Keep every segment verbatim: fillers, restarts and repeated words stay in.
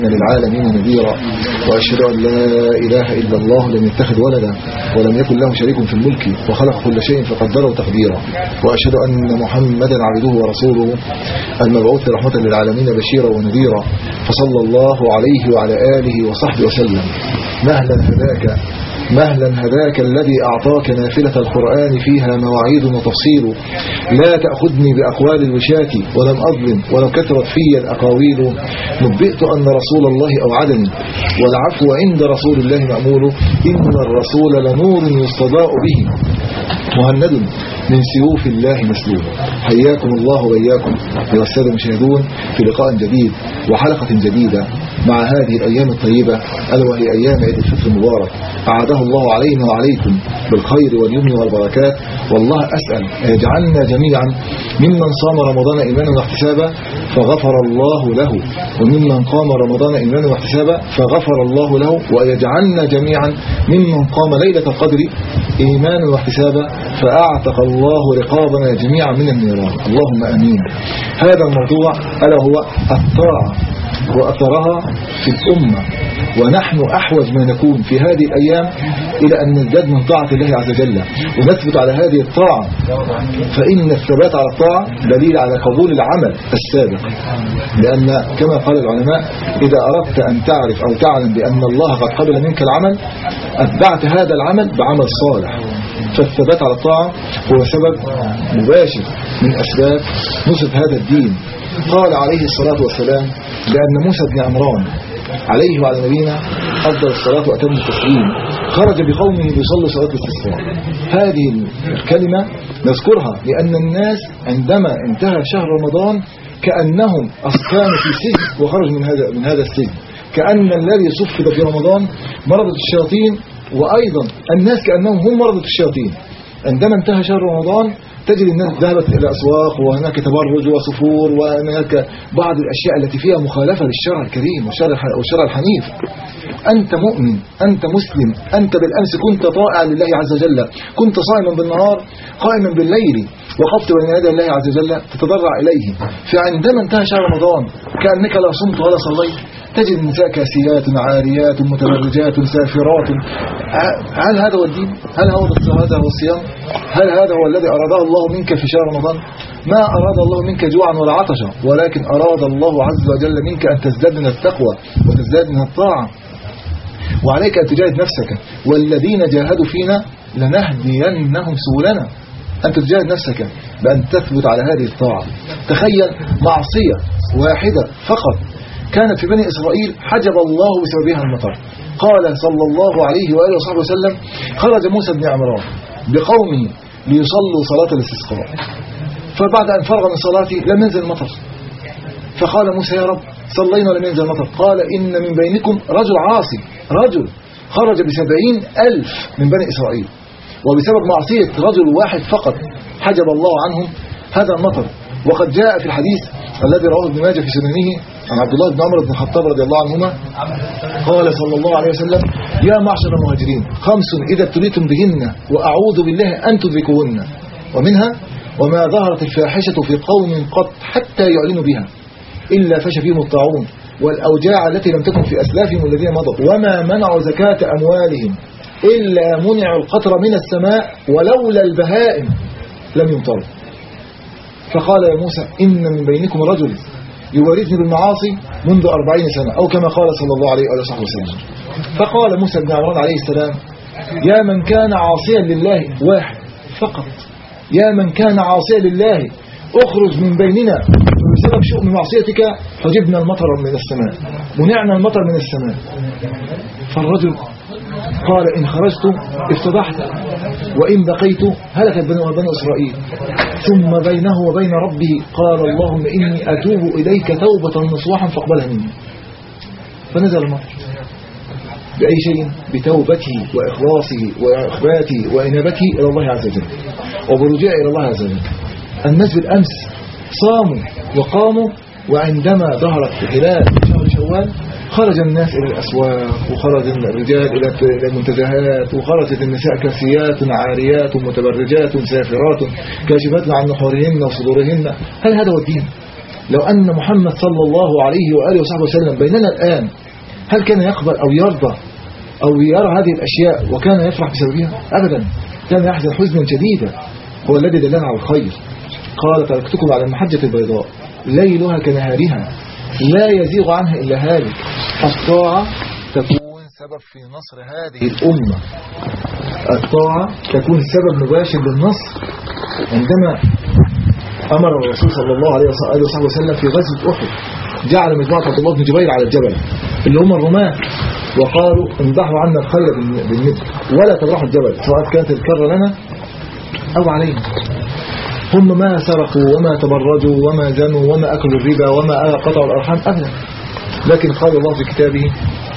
للعالمين نذيرا، وأشهد أن لا إله إلا الله لم يتخذ ولدا ولم يكن له شريك في الملك وخلق كل شيء فقدره تقديرا، وأشهد أن محمدا عبده ورسوله المبعوث رحمة للعالمين بشيرا ونذيرا، فصلى الله عليه وعلى آله وصحبه وسلم. مهلا هداك مهلا هداك الذي أعطاك نافلة القرآن فيها مواعيد وتفصيل، لا تأخذني بأقوال الوشاة ولم أظلم ولو كثرت في الأقاويل، نبئت أن رسول الله أوعدني والعفو عند رسول الله مأمول، إن الرسول لنور يستضاء به مهند من سيوف الله مسلول. حياكم الله وإياكم أيها السادة المشاهدون في لقاء جديد وحلقة جديدة مع هذه الأيام الطيبة، ألا وهي أيام عيد الفطر المبارك، أعاده الله علينا وعليكم بالخير واليمن والبركات. والله أسأل يجعلنا جميعا ممن صام رمضان إيمانا واحتسابا فغفر الله له، وممن قام رمضان إيمانا واحتسابا فغفر الله له، ويجعلنا جميعا ممن قام ليلة القدر إيمانا واحتسابا فأعتق الله رقابنا جميعا من النيران، اللهم آمين. هذا الموضوع ألا هو الطاعة وأثرها في الأمة، ونحن أحوج ما نكون في هذه الأيام إلى أن نزداد من طاعة الله عز وجل ونثبت على هذه الطاعة، فإن الثبات على الطاعة دليل على قبول العمل السابق، لأن كما قال العلماء إذا أردت أن تعرف أو تعلم بأن الله قد قبل منك العمل أتبعت هذا العمل بعمل صالح. فالثبات على الطاعة هو سبب مباشر من أسباب نصرة هذا الدين. قال عليه الصلاة والسلام بأن موسى بن عمران عليه وعلى نبينا أفضل الصلاة وأتم التسليم خرج بقومه ليصلوا صلاة الاستسقاء. هذه الكلمة نذكرها لأن الناس عندما انتهى شهر رمضان كأنهم كانوا في سجن وخرجوا من هذا من هذا السجن، كأن الذي صفد في رمضان مرضة الشياطين، وأيضا الناس كأنهم هم مرضة الشياطين. عندما انتهى شهر رمضان تجد الناس ذهبت إلى الأسواق، وهناك تبرج وسفور، وهناك بعض الأشياء التي فيها مخالفة للشرع الكريم والشرع الحنيف. أنت مؤمن، أنت مسلم، أنت بالأمس كنت طائعا لله عز وجل، كنت صائما بالنهار قائما بالليل، وقفت بين يدي الله عز وجل تتضرع إليه. فعندما انتهى شهر رمضان كأنك لا صمت ولا صليت، تجد النساء كاسيات عاريات متبرجات سافرات. هل هذا هو الدين؟ هل هذا هو الصيام؟ هل هذا هو الذي أراده الله منك في شهر رمضان؟ ما أراد الله منك جوعا ولا عطشا، ولكن أراد الله عز وجل منك أن تزداد من التقوى وتزداد من الطاعة، وعليك أن تجاهد نفسك، والذين جاهدوا فينا لنهدينهم سبلنا. أن تجاهد نفسك بأن تثبت على هذه الطاعة. تخيل معصية واحدة فقط كانت في بني إسرائيل حجب الله بسببها المطر. قال صلى الله عليه وآله وصحبه وسلم خرج موسى بن عمران بقومه ليصلوا صلاة الاستسقاء، فبعد أن فرغ من صلاته لم ينزل المطر، فقال موسى يا رب صلينا ولم ينزل المطر. قال إن من بينكم رجل عاصي، رجل خرج بسبعين ألف من بني إسرائيل، وبسبب معصية رجل واحد فقط حجب الله عنهم هذا المطر. وقد جاء في الحديث الذي رواه ابن ماجه في سننه عن عبد الله بن عمر بن الخطاب رضي الله عنهما قال صلى الله عليه وسلم يا معشر المهاجرين خمس إذا ابتليتم بهن وأعوذ بالله أن تدركوهن، ومنها وما ظهرت الفاحشة في قوم قط حتى يعلنوا بها إلا فشى فيهم الطاعون والأوجاع التي لم تكن في أسلافهم الذين مضوا، وما منعوا زكاة أموالهم إلا منعوا القطر من السماء ولولا البهائم لم يمطروا. فقال يا موسى إن من بينكم رجل يورثني بالمعاصي منذ أربعين سنة، أو كما قال صلى الله عليه وآله وسلم. فقال موسى بن عمران عليه السلام يا من كان عاصيا لله واحد فقط، يا من كان عاصيا لله اخرج من بيننا، بسبب شؤم معصيتك فجبنا المطر من السماء، منعنا المطر من السماء. فالرجل قال إن خرجت افتضحت وإن بقيت هلكت بني إسرائيل. ثم بينه وبين ربه قال اللهم إني أتوب إليك توبة نصوحا فاقبلها مني. فنزل المطر بأي شيء؟ بتوبته وإخلاصه وإخباته وإنابته إلى الله عز وجل وبرجوعه إلى الله عز وجل. الناس بالأمس صاموا وقاموا، وعندما ظهرت هلال شهر شوال خرج الناس إلى الأسواق، وخرج الرجال إلى المنتزهات، وخرجت النساء كاسيات عاريات متبرجات سافرات كاشفات عن نحورهن وصدورهن. هل هذا هو الدين؟ لو أن محمد صلى الله عليه وآله وصحبه وسلم بيننا الآن، هل كان يقبل أو يرضى أو يرى هذه الأشياء وكان يفرح بسببها؟ أبدا، كان يحزن حزنا شديدا. هو الذي دلنا على الخير، قال تركتكم على المحجة البيضاء ليلها كنهارها لا يزيغ عنها إلا هالك. الطاعة تكون سبب في نصر هذه الأمة، الطاعة تكون سبب مباشر للنصر. عندما أمر الرسول صلى الله عليه وصحبه وسلم في غزوة أحد، جعل مجموعة عبد الله بن جبير على الجبل اللي هم الرماة، وقالوا انضحوا عنا الخيل بالمثل ولا تبرحوا الجبل سواء كانت الكرة لنا أو علينا. هم ما سرقوا وما تبرجوا وما زنوا وما أكلوا الربا وما قطعوا الأرحام أبدا، لكن قال الله في كتابه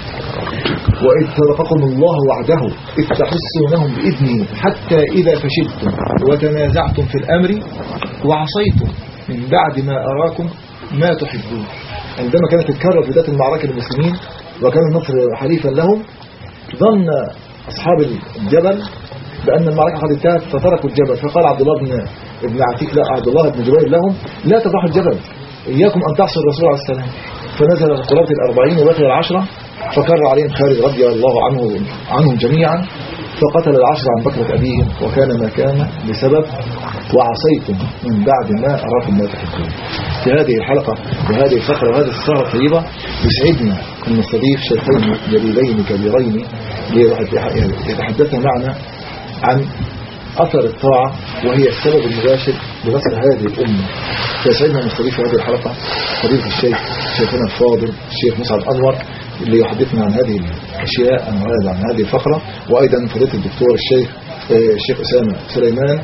وإذ صدقكم الله وعده إذ تحسونهم بإذنه حتى إذا فشلتم وتنازعتم في الأمر وعصيتم من بعد ما أراكم ما تحبون. عندما كانت تتكرر في ذات المعركة للمسلمين وكان النصر حليفا لهم، ظن أصحاب الجبل بأن المعركة قد انتهت فتركوا الجبل، فقال عبد الله بن ابن عتيك لا عبد الله بن جبير لهم لا تبرحوا الجبل، إياكم أن تعصوا الرسول عليه السلام. فنزل قرابة الأربعين وبقي العشرة، فكر عليهم خالد رضي الله عنه عنهم جميعا فقتل العشرة عن بكرة أبيهم وكان ما كان بسبب وعصيتم من بعد ما أراكم ما تحبون. في هذه الحلقة وهذه الفقرة وهذه السهرة الطيبة يسعدنا أن نستضيف شيخين جليلين كبيرين ليتحدثنا معنا عن أثر الطاعة وهي السبب المباشر لنصر هذه الأمة. يسعدنا أن نستضيف هذه الحلقة فضيلة الشيخ شيخنا الفاضل الشيخ مسعد أنور اللي يحدثنا عن هذه الأشياء عن هذه الفقرة، وأيضا فضيلة الدكتور الشيخ الشيخ أسامة سليمان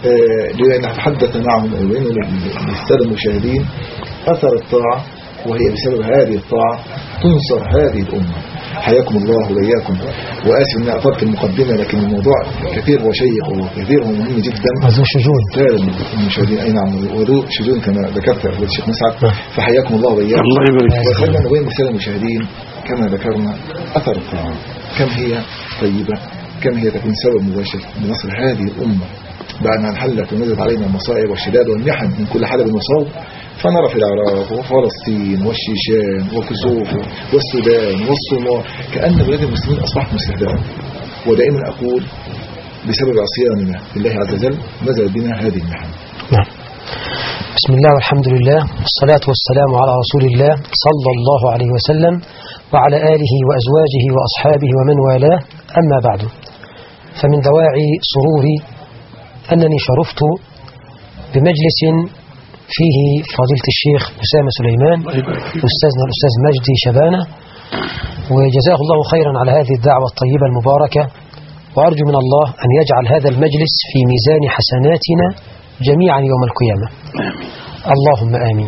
لنتحدث معهم للسادة المشاهدين أثر الطاعة وهي بسبب هذه الطاعة تنصر هذه الأمة. حياكم الله وإياكم، وآسف أني أطلت المقدمة لكن الموضوع كثير وشيق وكثير ومهم جدا. وذو شجون سادة المشاهدين، أي نعم وذو شجون كما ذكرت يا الشيخ مسعد، فحياكم الله وإياكم. الله يبارك فيك. وخلنا نبين للسادة المشاهدين كما ذكرنا أثر الطاعة، كم هي طيبة، كم هي تكون سبب مباشر لنصر هذه الأمة بعد أن انحلت ونزلت علينا المصائب والشداد والمحن من كل حدب وصوب. فنرى في العراق وفلسطين والشيشان وكسوف والسودان والصومال كأن بلاد المسلمين أصبحت مستهدفة، ودائما أقول بسبب عصياننا لله عز وجل نزل بنا هذه المحن. نعم. بسم الله والحمد لله والصلاة والسلام على رسول الله صلى الله عليه وسلم وعلى آله وأزواجه وأصحابه ومن والاه، أما بعد، فمن دواعي سروري أنني شرفت بمجلس فيه فضيلة الشيخ أسامة سليمان أستاذنا الأستاذ مجدي شبانة، وجزاه الله خيرا على هذه الدعوة الطيبة المباركة، وأرجو من الله أن يجعل هذا المجلس في ميزان حسناتنا جميعا يوم القيامة، اللهم آمين.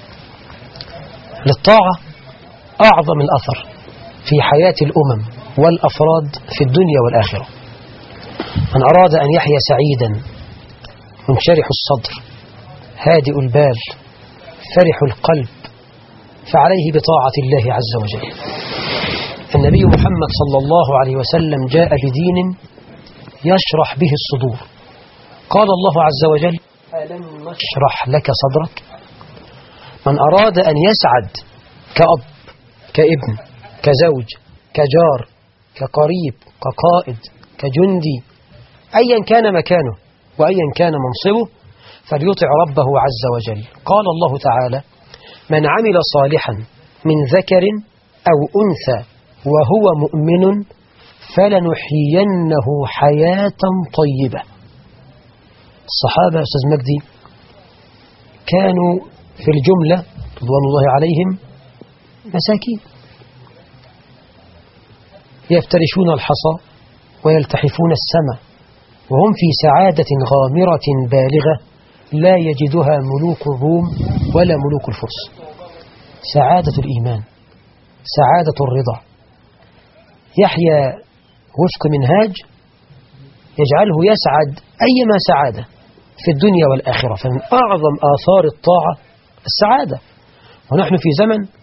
للطاعة أعظم الأثر في حياة الأمم والأفراد في الدنيا والآخرة. من أراد أن يحيا سعيدا منشرح الصدر هادئ البال فرح القلب فعليه بطاعة الله عز وجل. النبي محمد صلى الله عليه وسلم جاء بدين يشرح به الصدور. قال الله عز وجل ألم نشرح لك صدرك. من أراد أن يسعد كأب كابن كزوج كجار كقريب كقائد كجندي أيا كان مكانه وأيا كان منصبه فليطع ربه عز وجل. قال الله تعالى من عمل صالحا من ذكر أو أنثى وهو مؤمن فلنحيينه حياة طيبة. الصحابة أستاذ مجدي كانوا في الجملة رضوان الله عليهم مساكين يفترشون الحصى ويلتحفون السماء وهم في سعادة غامرة بالغة لا يجدها ملوك الروم ولا ملوك الفرس. سعادة الإيمان، سعادة الرضا، يحيا وفق منهاج يجعله يسعد أيما سعادة في الدنيا والآخرة. فمن أعظم آثار الطاعة السعادة، ونحن في زمن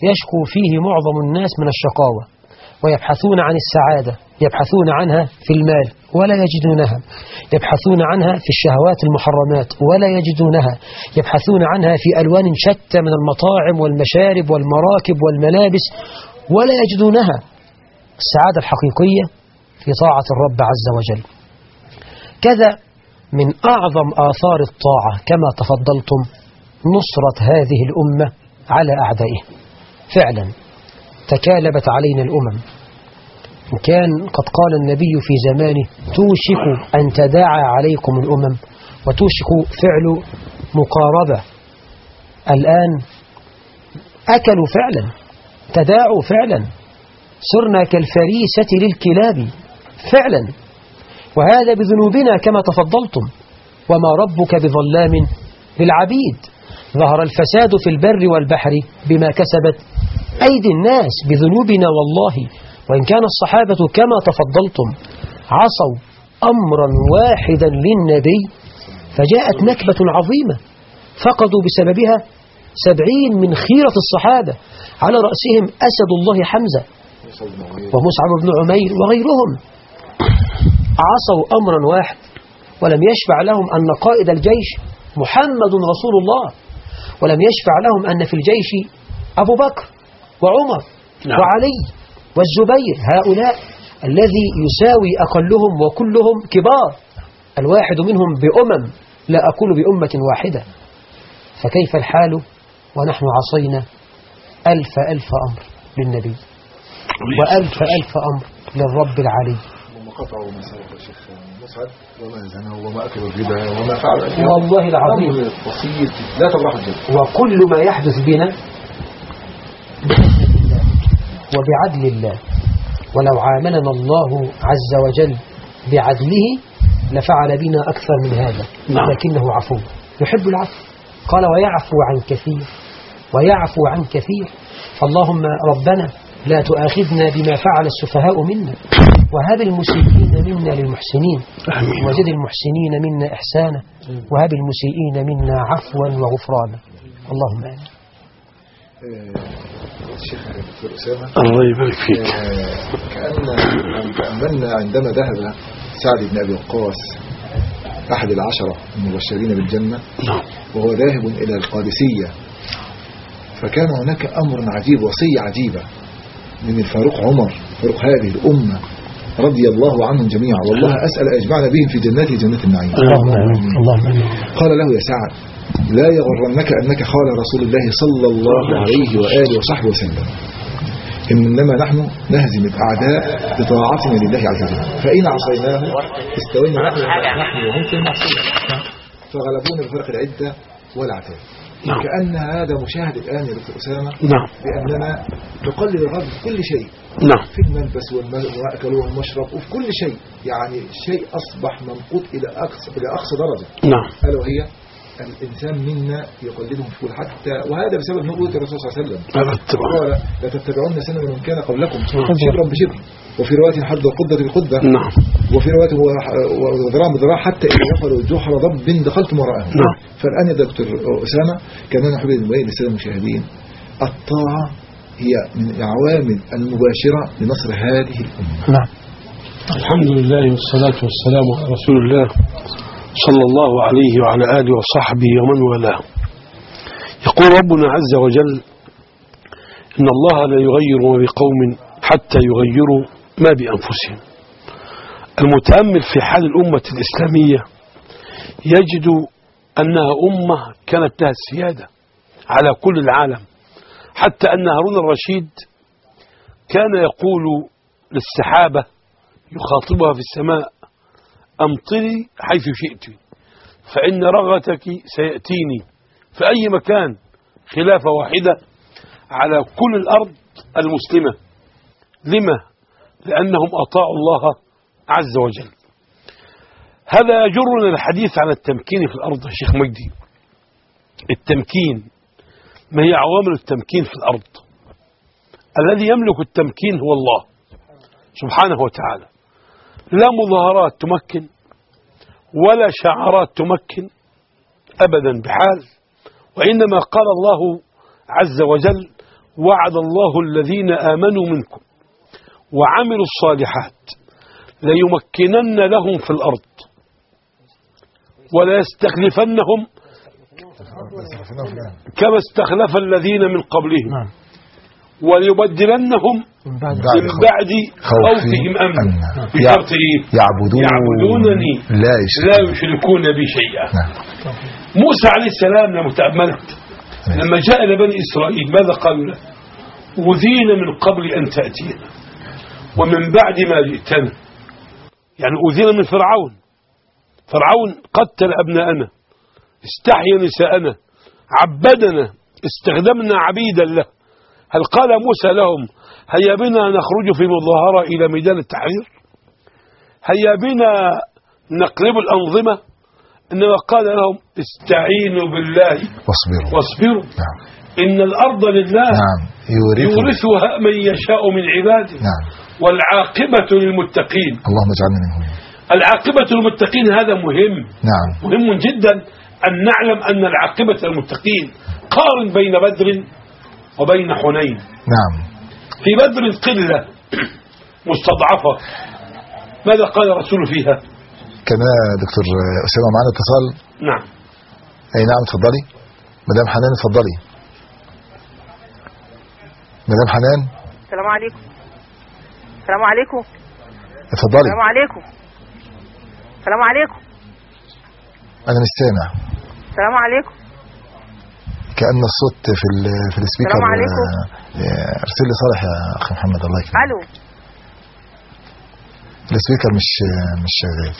يشكو فيه معظم الناس من الشقاوة، ويبحثون عن السعادة، يبحثون عنها في المال ولا يجدونها، يبحثون عنها في الشهوات المحرمات ولا يجدونها، يبحثون عنها في ألوان شتى من المطاعم والمشارب والمراكب والملابس ولا يجدونها. السعادة الحقيقية في طاعة الرب عز وجل. كذا من أعظم آثار الطاعة كما تفضلتم نصرة هذه الأمة على أعدائها. فعلا تكالبت علينا الأمم، وكان قد قال النبي في زمانه: توشك أن تداعى عليكم الأمم، وتوشك فعل مقاربة. الآن أكلوا فعلا، تداعوا فعلا، صرنا كالفريسة للكلاب فعلا، وهذا بذنوبنا كما تفضلتم، وما ربك بظلام للعبيد. ظهر الفساد في البر والبحر بما كسبت أيدي الناس، بذنوبنا والله. وإن كان الصحابة كما تفضلتم عصوا أمرا واحدا للنبي فجاءت نكبة عظيمة فقدوا بسببها سبعين من خيرة الصحابة، على رأسهم أسد الله حمزة ومصعب بن عمير وغيرهم. عصوا أمرا واحد، ولم يشفع لهم أن قائد الجيش محمد رسول الله، ولم يشفع لهم أن في الجيش أبو بكر وعمر نعم. وعلي والزبير، هؤلاء الذي يساوي أقلهم وكلهم كبار، الواحد منهم بأمم، لا أقول بأمة واحدة. فكيف الحال ونحن عصينا ألف ألف أمر للنبي وألف ألف أمر للرب العلي. وما قطعوا ما سرق الشيخ مسعد وما زنوا وما أكلوا الربا وما فعلوا، والله العظيم بسيط لا تبرح الجد. وكل ما يحدث بنا وبعدل الله، ولو عاملنا الله عز وجل بعدله لفعل بنا أكثر من هذا، لكنه عفو يحب العفو. قال: ويعفو عن كثير ويعفو عن كثير. فاللهم ربنا لا تؤاخذنا بما فعل السفهاء منا، وهب المسيئين منا للمحسنين، وزد المحسنين منا إحسانا، وهب المسيئين منا عفوا وغفرانا. اللهم آمين. الشيخ دكتور أسامة الله يبارك فيك. كأن تأملنا عندما ذهب سعد بن أبي وقاص أحد العشرة المبشرين بالجنة وهو ذاهب إلى القادسية، فكان هناك أمر عجيب، وصية عجيبة من الفاروق عمر، فاروق هذه الأمة رضي الله عنهم جميعا، والله أسأل أجمعنا بهم في جنات جنات النعيم. قال له: يا سعد، لا يغرنك أنك خال رسول الله صلى الله عليه وآله وصحبه وسلم، إنما نحن نهزم الأعداء بطاعتنا لله عز وجل، فإن عصيناه استوينا نحن وهم في المعصية فغلبونا بفرق العدة والعتاب. نعم. كأن هذا مشاهد الآن يا دكتور أسامة. نعم. بأننا نقلل الغرب في كل شيء. نعم. في الملبس والمأكل والمشرب وفي كل شيء، يعني الشيء أصبح منقوط إلى أقصى إلى أقصى درجة. نعم. ألا وهي الإنسان منا يقلدهم في كل، حتى وهذا بسبب نبوة الرسول صلى الله عليه وسلم. قال: لا تتبعون سنن من كان قبلكم شبرا بشبر، وفي رواية حد القدة بالقدة. نعم. وفي رواية وذراع بذراع حتى إذا دخلوا جحر ضب دخلتم وراءهم. نعم. فالآن يا دكتور أسامة كمان نحب نبين للسادة المشاهدين الطاعة هي من العوامل المباشرة لنصر هذه الأمة. نعم. الحمد لله والصلاة والسلام على رسول الله صلى الله عليه وعلى آله وصحبه ومن والاه. يقول ربنا عز وجل: إن الله لا يغير ما بقوم حتى يغيروا ما بأنفسهم. المتأمل في حال الأمة الإسلامية يجد أنها أمة كانت لها السيادة على كل العالم، حتى أن هارون الرشيد كان يقول للسحابة يخاطبها في السماء: أمطري حيث شئت فإن رغتك سيأتيني في أي مكان، خلافة واحدة على كل الأرض المسلمة. لما؟ لأنهم أطاعوا الله عز وجل. هذا يجرنا الحديث عن التمكين في الأرض يا شيخ مجدي. التمكين، ما هي عوامل التمكين في الأرض؟ الذي يملك التمكين هو الله سبحانه وتعالى. لا مظاهرات تمكن ولا شعارات تمكن أبدا بحال، وإنما قال الله عز وجل: وعد الله الذين آمنوا منكم وعملوا الصالحات ليمكنن لهم في الأرض ولا يستخلفنهم كما استخلف الذين من قبلهم وليبدلنهم من بعد من بعد خوفهم أمنا بشرط يعبدون يعبدونني لا لا يشركون بي شيئا. موسى عليه السلام لما تأملت لما جاء إلى بني إسرائيل ماذا قالوا له؟ أوذينا من قبل أن تأتينا ومن بعد ما جئتنا. يعني أوذينا من فرعون. فرعون قتل أبناءنا، استحيا نساءنا، عبدنا، استخدمنا عبيدا له. هل قال موسى لهم هيا بنا نخرج في مظاهرة إلى ميدان التحرير؟ هيا بنا نقلب الأنظمة؟ إنما قال لهم استعينوا بالله واصبروا واصبروا نعم. إن الأرض لله نعم. يورثها من يشاء من عباده نعم. والعاقبة للمتقين. اللهم اجعلنا منهم. العاقبة للمتقين هذا مهم. نعم. مهم جدا أن نعلم أن العاقبة للمتقين. قارن بين بدر وبين حنين. نعم. في بدر قلة مستضعفة، ماذا قال الرسول فيها؟ كما دكتور أسامة معنا اتصال. نعم. أي نعم اتفضلي مدام حنان اتفضلي مدام حنان. السلام عليكم. السلام عليكم. اتفضلي. السلام عليكم. السلام عليكم. أنا مش سامع. السلام عليكم. كأن الصوت في ال في السبيكر. السلام عليكم. ارسل لي صالح يا أخي محمد الله يكرمك. ألو. السبيكر مش مش شغال.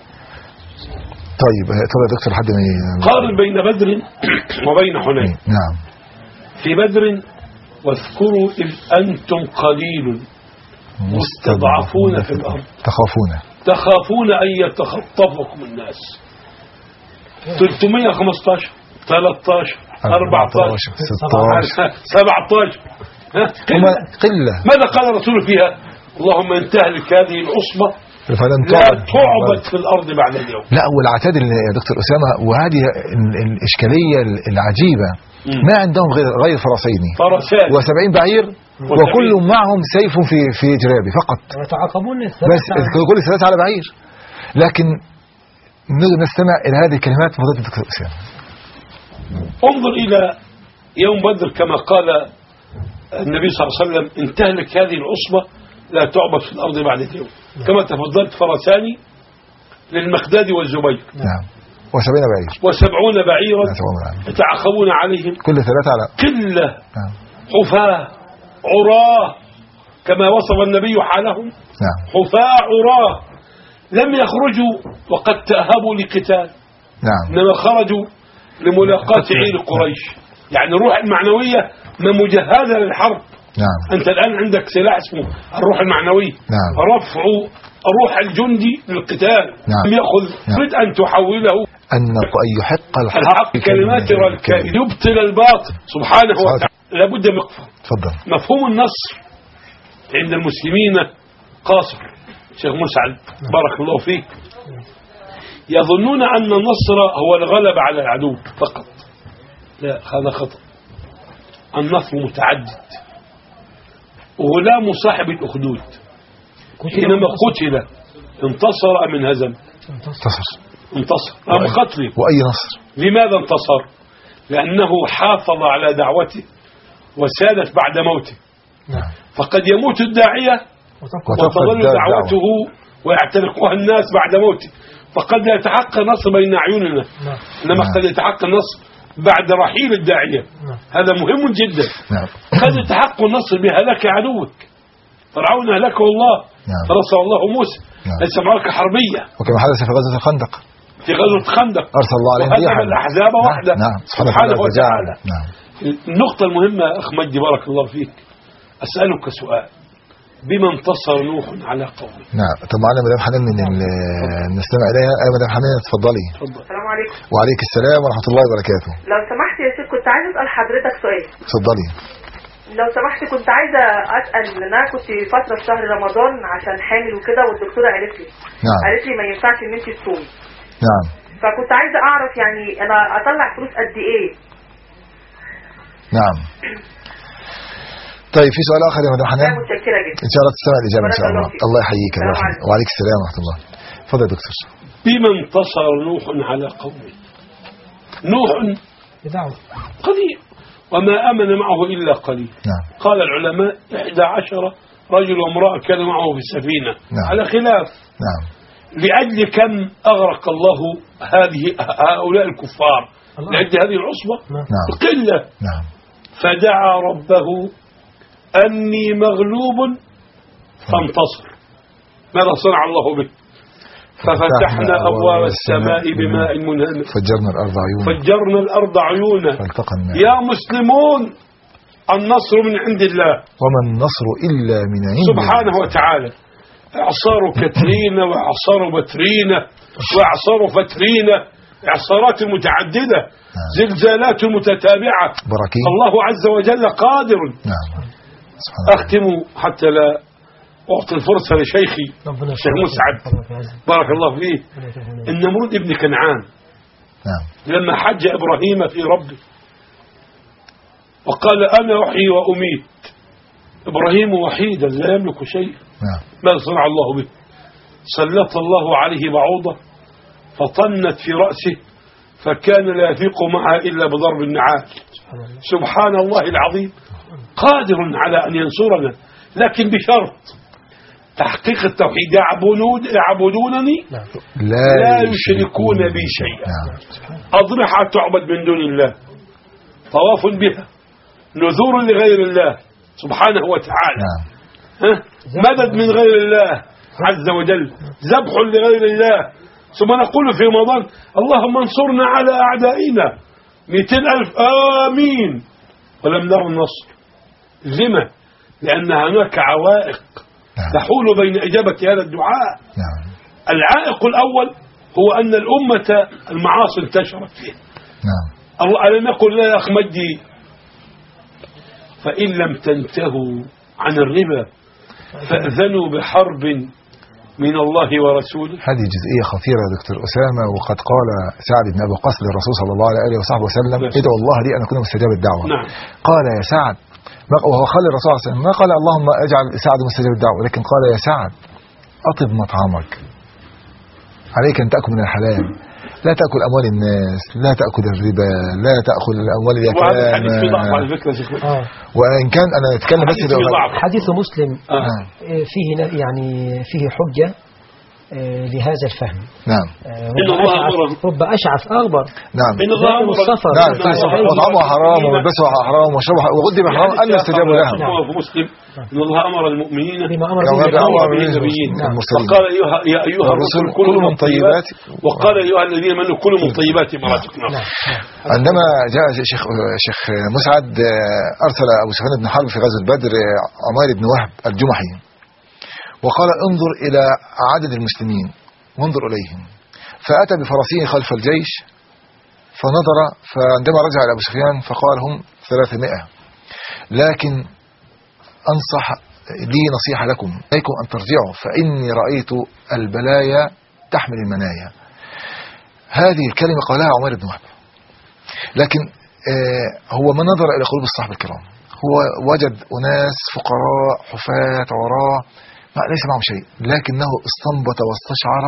طيب ترى يا دكتور حد ما قارن بين بدر وبين حنين. نعم. في بدر واذكروا إذ أنتم قليل مستضعفون في الأرض تخافون تخافون أن يتخطفكم الناس. ثلاثمائة وخمسة عشر ثلاثة عشر أربعة عشر ستة عشر سبعة عشر قلة. قلة. ماذا قال الرسول فيها؟ اللهم ان تهلك هذه العصبة فلن لا تعبد في الأرض بعد اليوم. لا والعتاد يا دكتور أسامة، وهذه الإشكالية العجيبة م. ما عندهم غير غير فرسين فرسان وسبعين بعير وكل معهم سيف في في جرابه فقط، ويتعاقبون بس كل الثلاثة على بعير. لكن نستمع إلى هذه الكلمات من فضيلة الدكتور أسامة. انظر إلى يوم بدر كما قال النبي صلى الله عليه وسلم ان تهلك هذه العصبة لا تعبد في الأرض بعد اليوم، كما تفضلت فرساني للمقداد والزبير. نعم. وسبعين بعير وسبعون بعيرا يتعاقبون عليهم كل ثلاثة على قلة. نعم. حفاة عراة كما وصف النبي حالهم. نعم. حفاة عراة لم يخرجوا وقد تأهبوا لقتال. نعم. إنما خرجوا لملاقاة عير قريش، يعني الروح المعنوية ما مجهزة للحرب. نعم. أنت الآن عندك سلاح اسمه الروح المعنوي. نعم. رفع روح الجندي للقتال. نعم. يأخذ تريد نعم. أن تحوله أن يحق الحق, الحق كلمات الكائن يبطل الباطل سبحانه وتعالى. لابد من وقفة. تفضل. مفهوم النصر عند المسلمين قاصر. شيخ مسعد بارك الله فيك، يظنون أن النصر هو الغلب على العدو فقط. لا، هذا خطأ. النصر متعدد. غلام صاحب الأخدود حينما قتل انتصر أم انهزم؟ انتصر. انتصر أم قتل؟ وأي نصر؟ لماذا انتصر؟ لأنه حافظ على دعوته وسادت بعد موته. نعم. فقد يموت الداعية وتظل دعوته ويعتنقها الناس بعد موته، فقد لا يتحقق النصر بين أعيننا. إنما قد يتحقق النصر بعد رحيل الداعية. هذا مهم جدا. قد يتحقق النصر بهلاك عدوك. فرعون هلكه الله، فرسل الله موسى. ليس معركة حربية. وكما حدث في غزوة الخندق. في غزوة الخندق أرسل الله عليهم ريحا الأحزاب وحده. نعم. سبحانه وتعالى. نعم. النقطة المهمة أخ مجدي بارك الله فيك، أسألك سؤال: بما انتصر نوح على قومه؟ نعم. طب معنا مدام حنان من نستمع إليها. أي مدام حنان اتفضلي. السلام عليكم. وعليك السلام ورحمة الله وبركاته. لو سمحت يا شيخ كنت عايزة أسأل حضرتك سؤال. اتفضلي. لو سمحت كنت عايزة أسأل، إن أنا كنت فترة في شهر رمضان عشان حامل وكده، والدكتورة قالت لي نعم. قالت لي ما ينفعش إن أنت تصومي. نعم. فكنت عايزة أعرف يعني أنا أطلع فلوس قد إيه؟ نعم. طيب في سؤال اخر يا مدام حنان؟ متشكره جدا. ان شاء الله تستمع الاجابه ان شاء الله. بارك الله فيك. الله يحييك. الله السلام يحييك. وعليك السلام ورحمه الله. اتفضل يا دكتور. بما انتصر نوح على قومه. نوح بدعوة قليل وما امن معه الا قليل. نعم. قال العلماء إحدى عشر رجل وامراه كانوا معه في السفينه. نعم. على خلاف نعم. لأجل كم أغرق الله هذه هؤلاء الكفار الله. لأجل هذه العصبة نعم. قلة. نعم. فدعا ربه أني مغلوب فانتصر. ماذا صنع الله به؟ ففتحنا أبواب السماء بماء منهمر فجرنا الارض عيونا فجرنا الأرض عيونا. فالتقى الماء. يا مسلمون النصر من عند الله وما النصر الا من عند سبحانه وتعالى. إعصار كترينا وإعصار بترينا وإعصار فترينا، إعصارات متعددة، زلزالات متتابعة. براكين. الله عز وجل قادر. نعم. سبحان الله. أختم حتى لا أعطي الفرصة لشيخي الشيخ مسعد بارك الله فيه. النمرود ابن كنعان نعم. لما حج إبراهيم في ربه وقال أنا أحيي وأميت، إبراهيم وحيدا لا يملك شيء. نعم. ماذا صنع الله به؟ سلط الله عليه بعوضة فطنت في رأسه فكان لا يفيق معها إلا بضرب النعال. سبحان الله العظيم قادر على أن ينصرنا، لكن بشرط تحقيق التوحيد. يعبدون يعبدونني لا, لا يشركون بي شيئا. نعم. أضرحة تعبد من دون الله، طواف بها، نذور لغير الله سبحانه وتعالى. نعم. ها؟ مدد من غير الله عز وجل، ذبح لغير الله. ثم نقول في رمضان اللهم انصرنا على أعدائنا مئتين ألف آمين، ولم نرى النصر. لما؟ لأن هناك عوائق نعم. تحول بين إجابة هذا الدعاء. نعم. العائق الأول هو أن الأمة المعاصي انتشرت فيها. نعم. الله ألم يقل لا يا أخ مجدي فإن لم تنتهوا عن الربا فأذنوا بحرب من الله ورسوله. هذه جزئية خطيرة يا دكتور أسامة، وقد قال سعد بن أبي وقاص للرسول صلى الله عليه وصحبه وسلم ادعو الله لي أن أكون مستجاب الدعوة. نعم. قال يا سعد، وهو قال الرسول صلى الله عليه وسلم ما قال اللهم اجعل سعد مستجاب الدعوة، ولكن قال يا سعد أطب مطعمك، عليك أن تأكل من الحلال، لا تأكل أموال الناس، لا تأكل الربا، لا تأكل الأموال وهذا حديث في ضعف على اليتامى. فكرة شيخ. آه. وإن كان أنا أتكلم بس حديث في ضعف. حديث مسلم آه. نعم. آه، فيه ن- يعني فيه حجة آه، لهذا الفهم. نعم. آه، إن رب الله أشعث- أمره. رب أشعث أغبر نعم. إن الله دائم أمر السفر. نعم. نعم. وطعامه حرام وملبسه حرام وشربه وغدي بحرام أن يستجابوا لهم. هو في مسلم إن الله أمر المؤمنين بما أمر كما به أمر النبي. به النبيين. نعم. المرسلين. وقال أيها يا أيها الرسل الرسل كلوا من طيبات، طيبات. وقال أيها الذين آمنوا كلوا من طيبات ما رزقناكم. نعم. عندما جاء شيخ شيخ مسعد أرسل أبو سفيان بن حرب في غزوة بدر عمير بن وهب الجمحي وقال انظر إلى عدد المسلمين وانظر إليهم، فأتى بفرسه خلف الجيش فنظر، فعندما رجع إلى أبو سفيان فقال هم ثلاثمائة، لكن أنصح لي نصيحة لكم عليكم أن ترجعوا فإني رأيت البلايا تحمل المنايا. هذه الكلمة قالها عمير بن وهب، لكن آه هو ما نظر إلى قلوب الصحابة الكرام، هو وجد أناس فقراء حفاة عراة ليس معهم شيء، لكنه استنبط واستشعر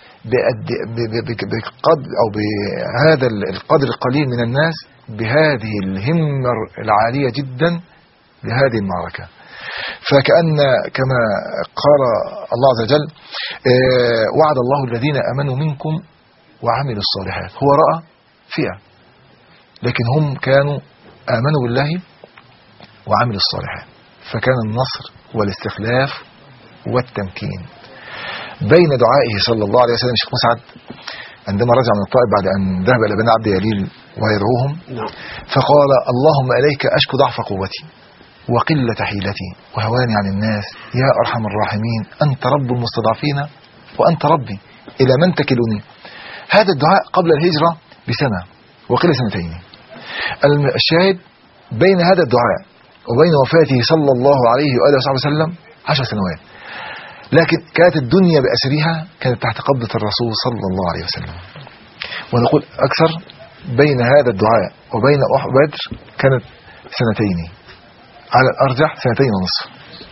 بقدر أو بهذا القدر القليل من الناس بهذه الهمة العالية جدا لهذه المعركة. فكأن كما قال الله عز وجل آه وعد الله الذين آمنوا منكم وعملوا الصالحات. هو رأى فئة لكن هم كانوا آمنوا بالله وعملوا الصالحات، فكان النصر والاستخلاف والتمكين. بين دعائه صلى الله عليه وسلم شيخ مسعد عندما رجع من الطائف بعد أن ذهب إلى بني عبد يليل وغيرهم فقال اللهم إليك أشكو ضعف قوتي وقلة حيلتي وهواني عن الناس يا أرحم الراحمين، أنت رب المستضعفين وأنت ربي إلى من تكلني. هذا الدعاء قبل الهجرة بسنة وقل سنتين. الشاهد بين هذا الدعاء وبين وفاته صلى الله عليه وآله وصحبه وسلم عشر سنوات، لكن كانت الدنيا بأسرها كانت تحت قبضة الرسول صلى الله عليه وسلم. ونقول أكثر بين هذا الدعاء وبين بدر كانت سنتين على الأرجح سنتين ونصف.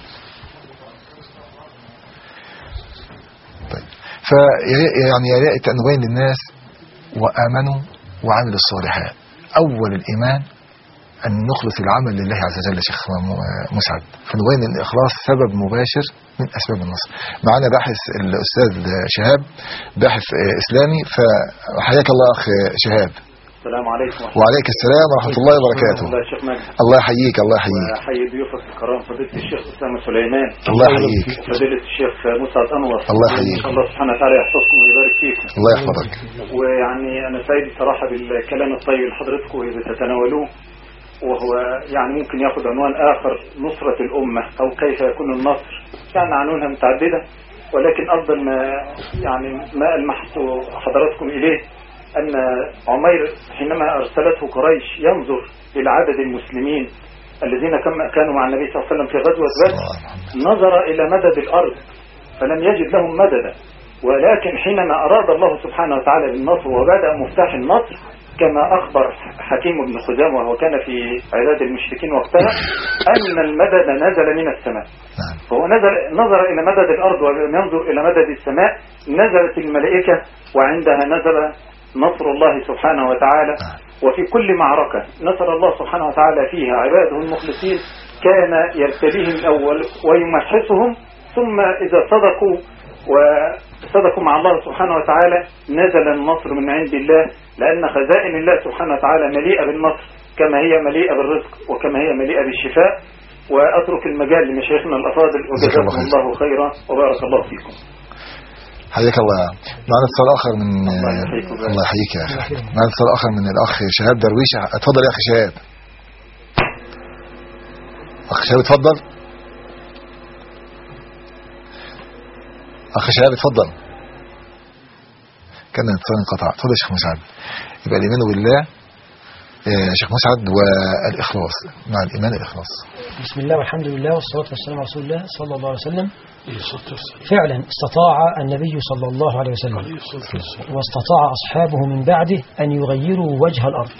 طيب فيعني يا ريت أن نبين للناس وآمنوا وعملوا الصالحات. أول الإيمان أن نخلص العمل لله عز وجل يا شيخ مسعد، فنبين أن الإخلاص سبب مباشر من أسباب النصر. معنا باحث الأستاذ شهاب، باحث إسلامي، فحياك الله أخ شهاب. السلام عليكم. وعليك السلام ورحمة الله وبركاته. الله شيخ مجد. الله يحييك. الله يحييك. وحيي ضيوفك الكرام فضيلة الشيخ أسامة سليمان. الله يحييك. فضيلة الشيخ مسعد أنور. الله يحييك. الله سبحانه وتعالى يحفظكم ويبارك فيكم. الله يحفظك. ويعني أنا سعيد صراحة بالكلام الطيب اللي حضرتكم بتتناولوه، وهو يعني ممكن ياخذ عنوان آخر، نصرة الأمة أو كيف يكون النصر. يعني عنوانها متعددة، ولكن أفضل ما يعني ما ألمحت حضراتكم إليه أن عمير حينما أرسلته قريش ينظر إلى عدد المسلمين الذين كانوا مع النبي صلى الله عليه وسلم في غزوة بدر، نظر إلى مدد الأرض فلم يجد لهم مددا. ولكن حينما أراد الله سبحانه وتعالى بالنصر وبدأ مفتاح النصر كما أخبر حكيم بن خزامة وهو كان في عداد المشركين وقتها أن المدد نزل من السماء. فهو نزل نظر إلى مدد الأرض ولم ينظر إلى مدد السماء. نزلت الملائكة وعندها نزل نصر الله سبحانه وتعالى. وفي كل معركة نصر الله سبحانه وتعالى فيها عباده المخلصين كان يبتليهم الأول ويمحصهم، ثم إذا صدقوا وصدقوا مع الله سبحانه وتعالى نزل النصر من عند الله، لأن خزائن الله سبحانه وتعالى مليئة بالنصر كما هي مليئة بالرزق وكما هي مليئة بالشفاء. وأترك المجال لمشايخنا الأفاضل وجزاكم الله خيرا وبارك الله فيكم. حياك الله. معنا اتصال آخر من الله يحييك يا أخي. معنا اتصال آخر من الأخ شهاب درويش. اتفضل يا أخي شهاب. أخ شهاب اتفضل. أخ شهاب اتفضل. كان الاتصال انقطع. اتفضل يا شيخ مسعد. يبقى الإيمان بالله يا شيخ مسعد والإخلاص. مع الإيمان الإخلاص. بسم الله والحمد لله والصلاة والسلام على رسول الله صلى الله عليه وسلم. فعلا استطاع النبي صلى الله عليه وسلم واستطاع أصحابه من بعده أن يغيروا وجه الأرض.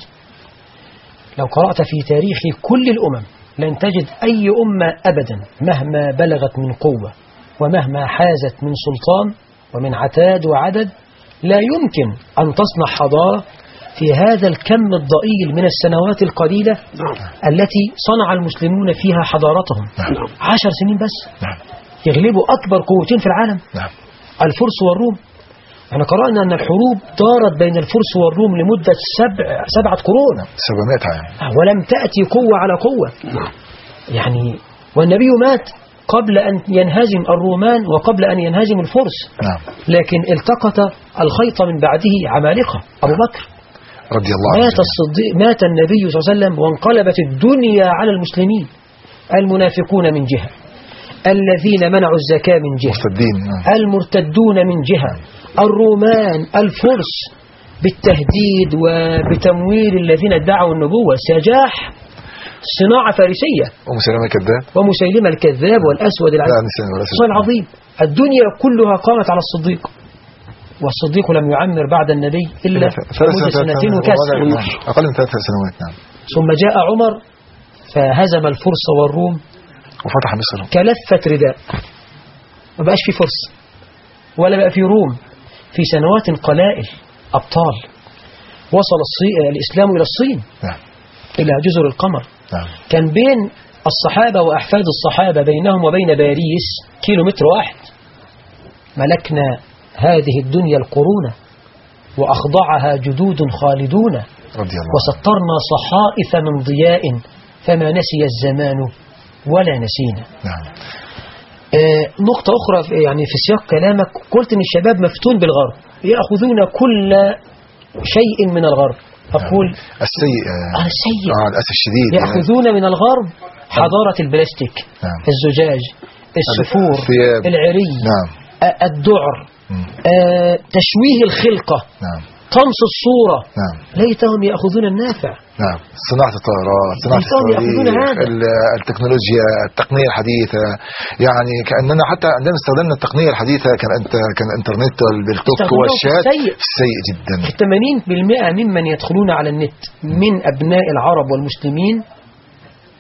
لو قرأت في تاريخ كل الأمم لن تجد أي أمة أبدا مهما بلغت من قوة ومهما حازت من سلطان ومن عتاد وعدد لا يمكن أن تصنع حضارة في هذا الكم الضئيل من السنوات القليلة التي صنع المسلمون فيها حضارتهم. عشر سنين بس يغلبوا أكبر قوتين في العالم، الفرس والروم. احنا قرأنا أن الحروب دارت بين الفرس والروم لمدة سبع سبعة قرون، سبعمائة عام، ولم تأتي قوة على قوة. يعني والنبي مات قبل أن ينهزم الرومان وقبل أن ينهزم الفرس، لكن التقط الخيط من بعده عمالقة. أبو بكر رضي الله عنه مات الصديق، مات النبي صلى الله عليه وسلم وانقلبت الدنيا على المسلمين. المنافقون من جهة، الذين منعوا الزكاة من جهة، المرتدون من جهة، الرومان، الفرس بالتهديد وبتمويل الذين ادعوا النبوة، سجاح صناعة فارسية، ومسيلمة الكذاب ومسيلمة الكذاب والأسود العظيم العظيم. الدنيا كلها قامت على الصديق، والصديق لم يعمر بعد النبي إلا مدة سنتين وكسر، أقل من ثلاث سنوات. نعم. ثم جاء عمر فهزم الفرس والروم وفتح مصر كلفة رداء، ما بقاش في فرس ولا بقى في روم. في سنوات قلائل أبطال وصل الإسلام إلى الصين. نعم. إلى جزر القمر. نعم. كان بين الصحابة وأحفاد الصحابة بينهم وبين باريس كيلو متر واحد. ملكنا هذه الدنيا القرون وأخضعها جدود خالدون، رضي الله. وسطرنا صحائف من ضياء فما نسي الزمان ولا نسينا. نعم. آه نقطة أخرى يعني في سياق كلامك، قلت إن الشباب مفتون بالغرب، يأخذون كل شيء من الغرب. أقول السيء آه السيء آه الأسف الشديد يأخذون يعني من الغرب حضارة البلاستيك. نعم. الزجاج، السفور، الثياب، العري. نعم. آه الدعر، آه تشويه الخلقة. نعم. طمس الصورة. نعم. ليتهم يأخذون النافع. نعم. صناعة الطائرات، صناعة الصواريخ، التكنولوجيا، التقنية الحديثة. يعني كأننا حتى عندما استخدمنا التقنية الحديثة كان أنت كان الإنترنت والبلتوك والشات سيء. سيء جدا. ثمانين بالمئة ممن يدخلون على النت من أبناء العرب والمسلمين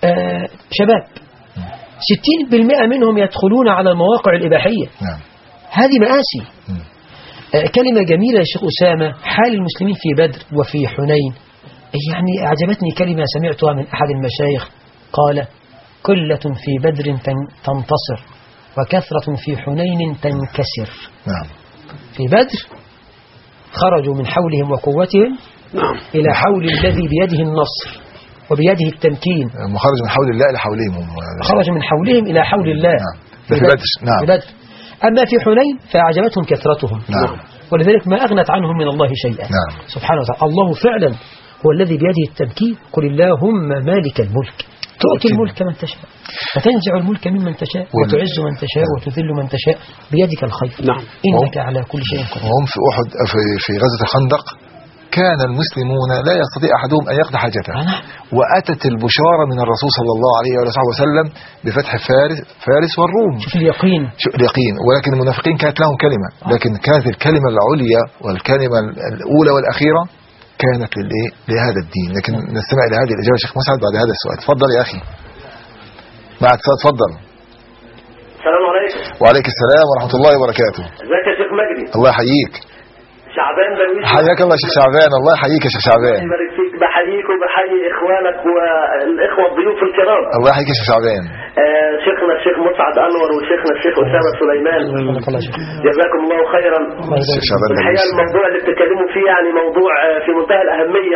آه شباب ستين بالمئة منهم يدخلون على المواقع الإباحية. نعم. هذه مآسي. آه كلمة جميلة يا شيخ أسامة، حال المسلمين في بدر وفي حنين. يعني أعجبتني كلمة سمعتها من أحد المشايخ، قال: قلة في بدر تنتصر وكثرة في حنين تنكسر. نعم. في بدر خرجوا من حولهم وقوتهم نعم. إلى حول الذي بيده النصر وبيده التمكين. مخرج من حول الله إلى حولهم. خرجوا من حولهم إلى حول الله. نعم. في بدر. نعم. في بدر. أما في حنين فأعجبتهم كثرتهم. نعم. ولذلك ما أغنت عنهم من الله شيئا. نعم. سبحانه وتعالى. الله فعلا هو الذي بيده التمكين. قل اللهم مالك الملك تؤتي الملك من تشاء وتنزع الملك ممن تشاء وتعز من تشاء وتذل من تشاء بيدك الخير. نعم. إنك على كل شيء قدير. وهم في أحد في, في غزوة الخندق كان المسلمون لا يستطيع أحدهم أن يقضي حاجته، وأتت البشارة من الرسول صلى الله عليه وسلم بفتح فارس, فارس والروم. شوف اليقين. شوف اليقين. ولكن المنافقين كانت لهم كلمة، لكن كانت الكلمة العليا والكلمة الأولى والأخيرة كانت للإيه؟ لهذا الدين. لكن نستمع إلى هذه الإجابة شيخ مسعد بعد هذا السؤال. تفضل يا أخي. مع اتصال. تفضل. السلام عليكم. وعليك السلام ورحمة الله وبركاته. ازيك يا شيخ مجدي؟ الله يحييك. شعبان درويش. حياك الله يا شيخ شعبان. الله يحييك يا شيخ شعبان. الله يبارك فيك. بحييك وبحيي اخوانك والاخوه الضيوف الكرام. الله يحييك يا شيخ شعبان. آه شيخنا الشيخ مسعد انور وشيخنا الشيخ اسامه سليمان، جزاكم الله خيرا. الحقيقه الموضوع اللي بتتكلموا فيه يعني موضوع في منتهى الاهميه.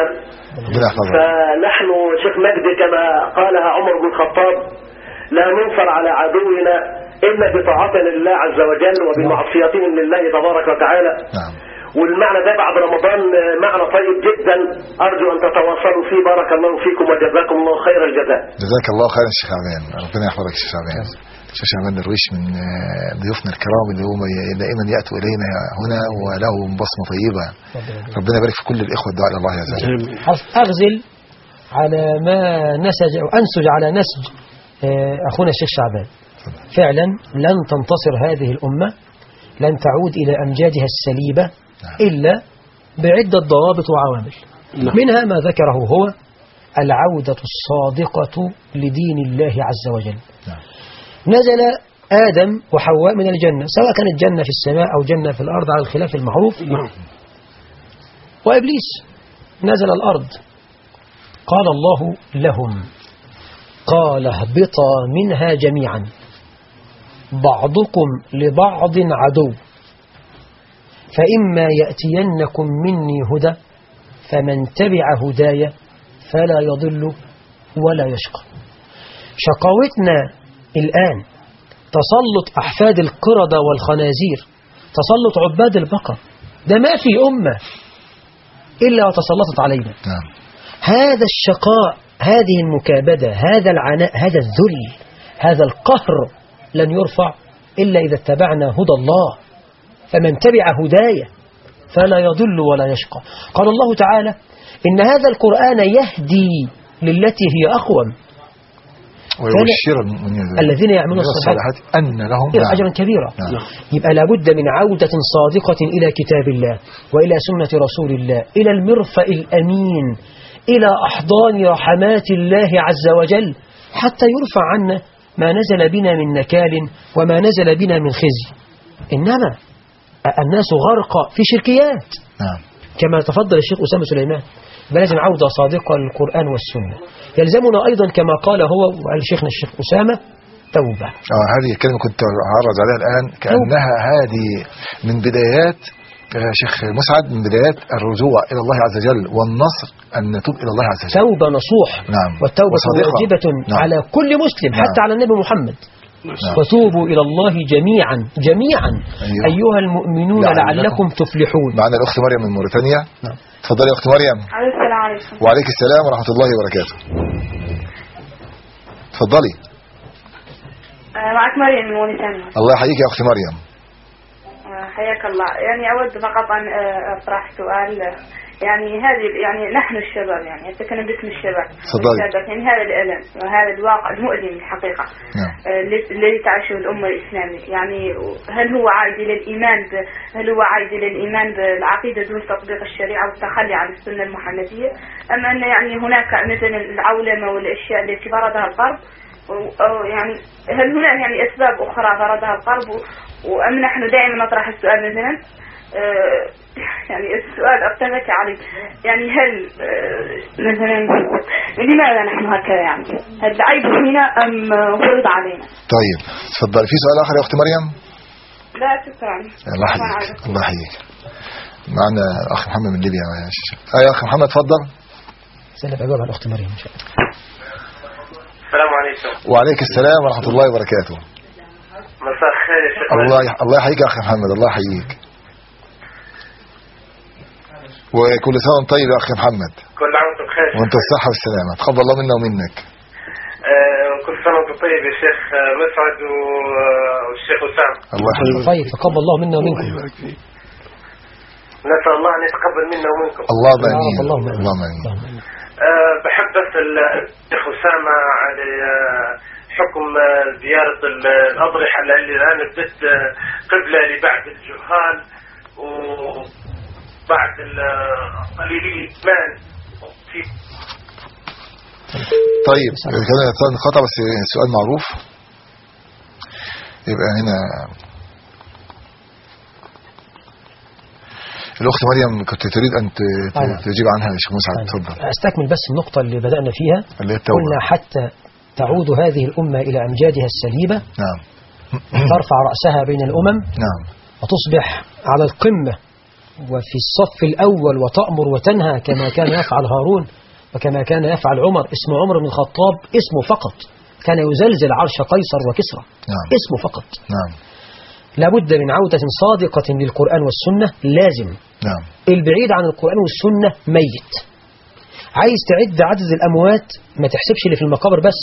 فنحن شيخ مجدي كما قالها عمر بن الخطاب: لا ننصر على عدونا الا بطاعتنا لله عز وجل وبمعصيتهم لله تبارك وتعالى. نعم. والمعنى ده بعد رمضان معنى طيب جدا، أرجو أن تتواصلوا فيه. بارك الله فيكم وجزاكم الله خير الجزاء. جزاك الله خيرا شيخ شعبان. ربنا يحفظك يا شيخ شعبان. شيخ شعبان درويش من ضيوفنا الكرام اللي هم دائما يأتوا إلينا هنا ولهم بصمة طيبة. ربنا يبارك في كل الإخوة الدعاء إلى الله عز وجل. أغزل على ما نسج أو أنسج على نسج أخونا الشيخ شعبان. فعلا لن تنتصر هذه الأمة، لن تعود إلى أمجادها السليبة إلا بعدة ضوابط وعوامل. منها ما ذكره هو العودة الصادقة لدين الله عز وجل. نزل آدم وحواء من الجنة، سواء كانت جنة في السماء أو جنة في الأرض على الخلاف المعروف. وإبليس نزل الأرض. قال الله لهم: قال اهبطا منها جميعا بعضكم لبعض عدو فإما يأتينكم مني هدى فمن تبع هدايا فلا يضل ولا يشقى. شقاوتنا الآن تسلط أحفاد القردة والخنازير، تسلط عباد البقر. ده ما في أمة إلا وتسلطت علينا. هذا الشقاء، هذه المكابدة، هذا العناء، هذا الذل، هذا القهر لن يرفع إلا إذا اتبعنا هدى الله. فمن تبع هدايا فلا يضل ولا يشقى. قال الله تعالى: إن هذا القرآن يهدي للتي هي أقوم ويبشر المؤمنين الذين يعملون الصالحات أن لهم أجرا كبيرا. نعم. يبقى لابد من عودة صادقة إلى كتاب الله وإلى سنة رسول الله، إلى المرفأ الأمين، إلى أحضان رحمات الله عز وجل، حتى يرفع عنا ما نزل بنا من نكال وما نزل بنا من خزي. إنما الناس غرق في شركيات. نعم. كما تفضل الشيخ أسامة سليمان، فلازم عودة صادقة للقرآن والسنة. يلزمنا أيضا كما قال هو وقال شيخنا الشيخ أسامة: توبة. آه هذه الكلمة كنت أعرض عليها الآن، كأنها هذه من بدايات يا شيخ مسعد، من بدايات الرجوع إلى الله عز وجل والنصر، أن نتوب إلى الله عز وجل. توبة نصوح. نعم. والتوبة واجبة. نعم. على كل مسلم. نعم. حتى على النبي محمد. نعم. وتوبوا إلى الله جميعا جميعا أيوه. أيها المؤمنون لعلكم تفلحون. معنا الأخت مريم من موريتانيا. نعم. تفضلي يا أخت مريم. السلام عليكم. وعليك السلام ورحمة الله وبركاته. تفضلي. معك مريم من موريتانيا. الله يحييك يا أخت مريم. حياك الله. يعني أود فقط أن أطرح سؤال. يعني هذه يعني نحن الشباب، يعني أتكلم باسم الشباب يعني هذا الألم وهذا الواقع المؤلم الحقيقة نعم. الذي تعيشه الأمة الإسلامية، يعني هل هو عائد إلى الإيمان ب... هل هو عائد إلى الإيمان بالعقيدة دون تطبيق الشريعة والتخلي عن السنة المحمدية، أم أن يعني هناك مثلا العولمة والأشياء التي فرضها الغرب، أو يعني هل هناك يعني أسباب أخرى فرضها الغرب، وأم نحن دائما نطرح السؤال مثلا يعني السؤال أرتبك عليه، يعني هل مثلا لماذا نحن هكذا، يعني هل العيب فينا أم فرض علينا؟ طيب تفضل. في سؤال آخر يا أخت مريم؟ لا شكرا. الله يحييك الله يحييك. معنا أخ محمد من ليبيا. يا أخ محمد تفضل. سلف أجاب على أخت مريم إن شاء الله. السلام عليكم. وعليكم السلام ورحمة الله وبركاته. مساء الخير يا شيخ. الله يح... الله يحييك يا أخي محمد. الله يحييك وكل سنة وانت طيب يا أخي محمد. كل عام وانتم بخير. وانت الصحة والسلامة. تقبل الله منا ومنك. آه كل سنة وانتم طيب يا شيخ مسعد والشيخ وسام. الله يحييك. طيب تقبل الله منا ومنكم. نسأل الله أن يتقبل منا ومنكم. الله امين. الله امين. أه بحب أسأل الشيخ أسامة على حكم زيارة الأضرحة اللي الآن بدت قبلة لبعض الجهال وبعض القليلين الإيمان. طيب كان خطأ بس السؤال معروف. يبقى هنا الأخت مريم كنت تريد أن تجيب عنها يا شيخ مسعد. تفضل. أستكمل بس النقطة اللي بدأنا فيها. اللي هي التوبة. قلنا حتى تعود هذه الأمة إلى أمجادها السليبة. نعم. ترفع رأسها بين الأمم. نعم. وتصبح على القمة وفي الصف الأول وتأمر وتنهى كما كان يفعل هارون وكما كان يفعل عمر. اسم عمر بن الخطاب اسمه فقط، كان يزلزل عرش قيصر وكسرى. نعم. اسمه فقط. نعم. لابد من عودة صادقة للقرآن والسنة لازم. نعم. البعيد عن القرآن والسنة ميت. عايز تعد عدد الأموات ما تحسبش اللي في المقابر بس،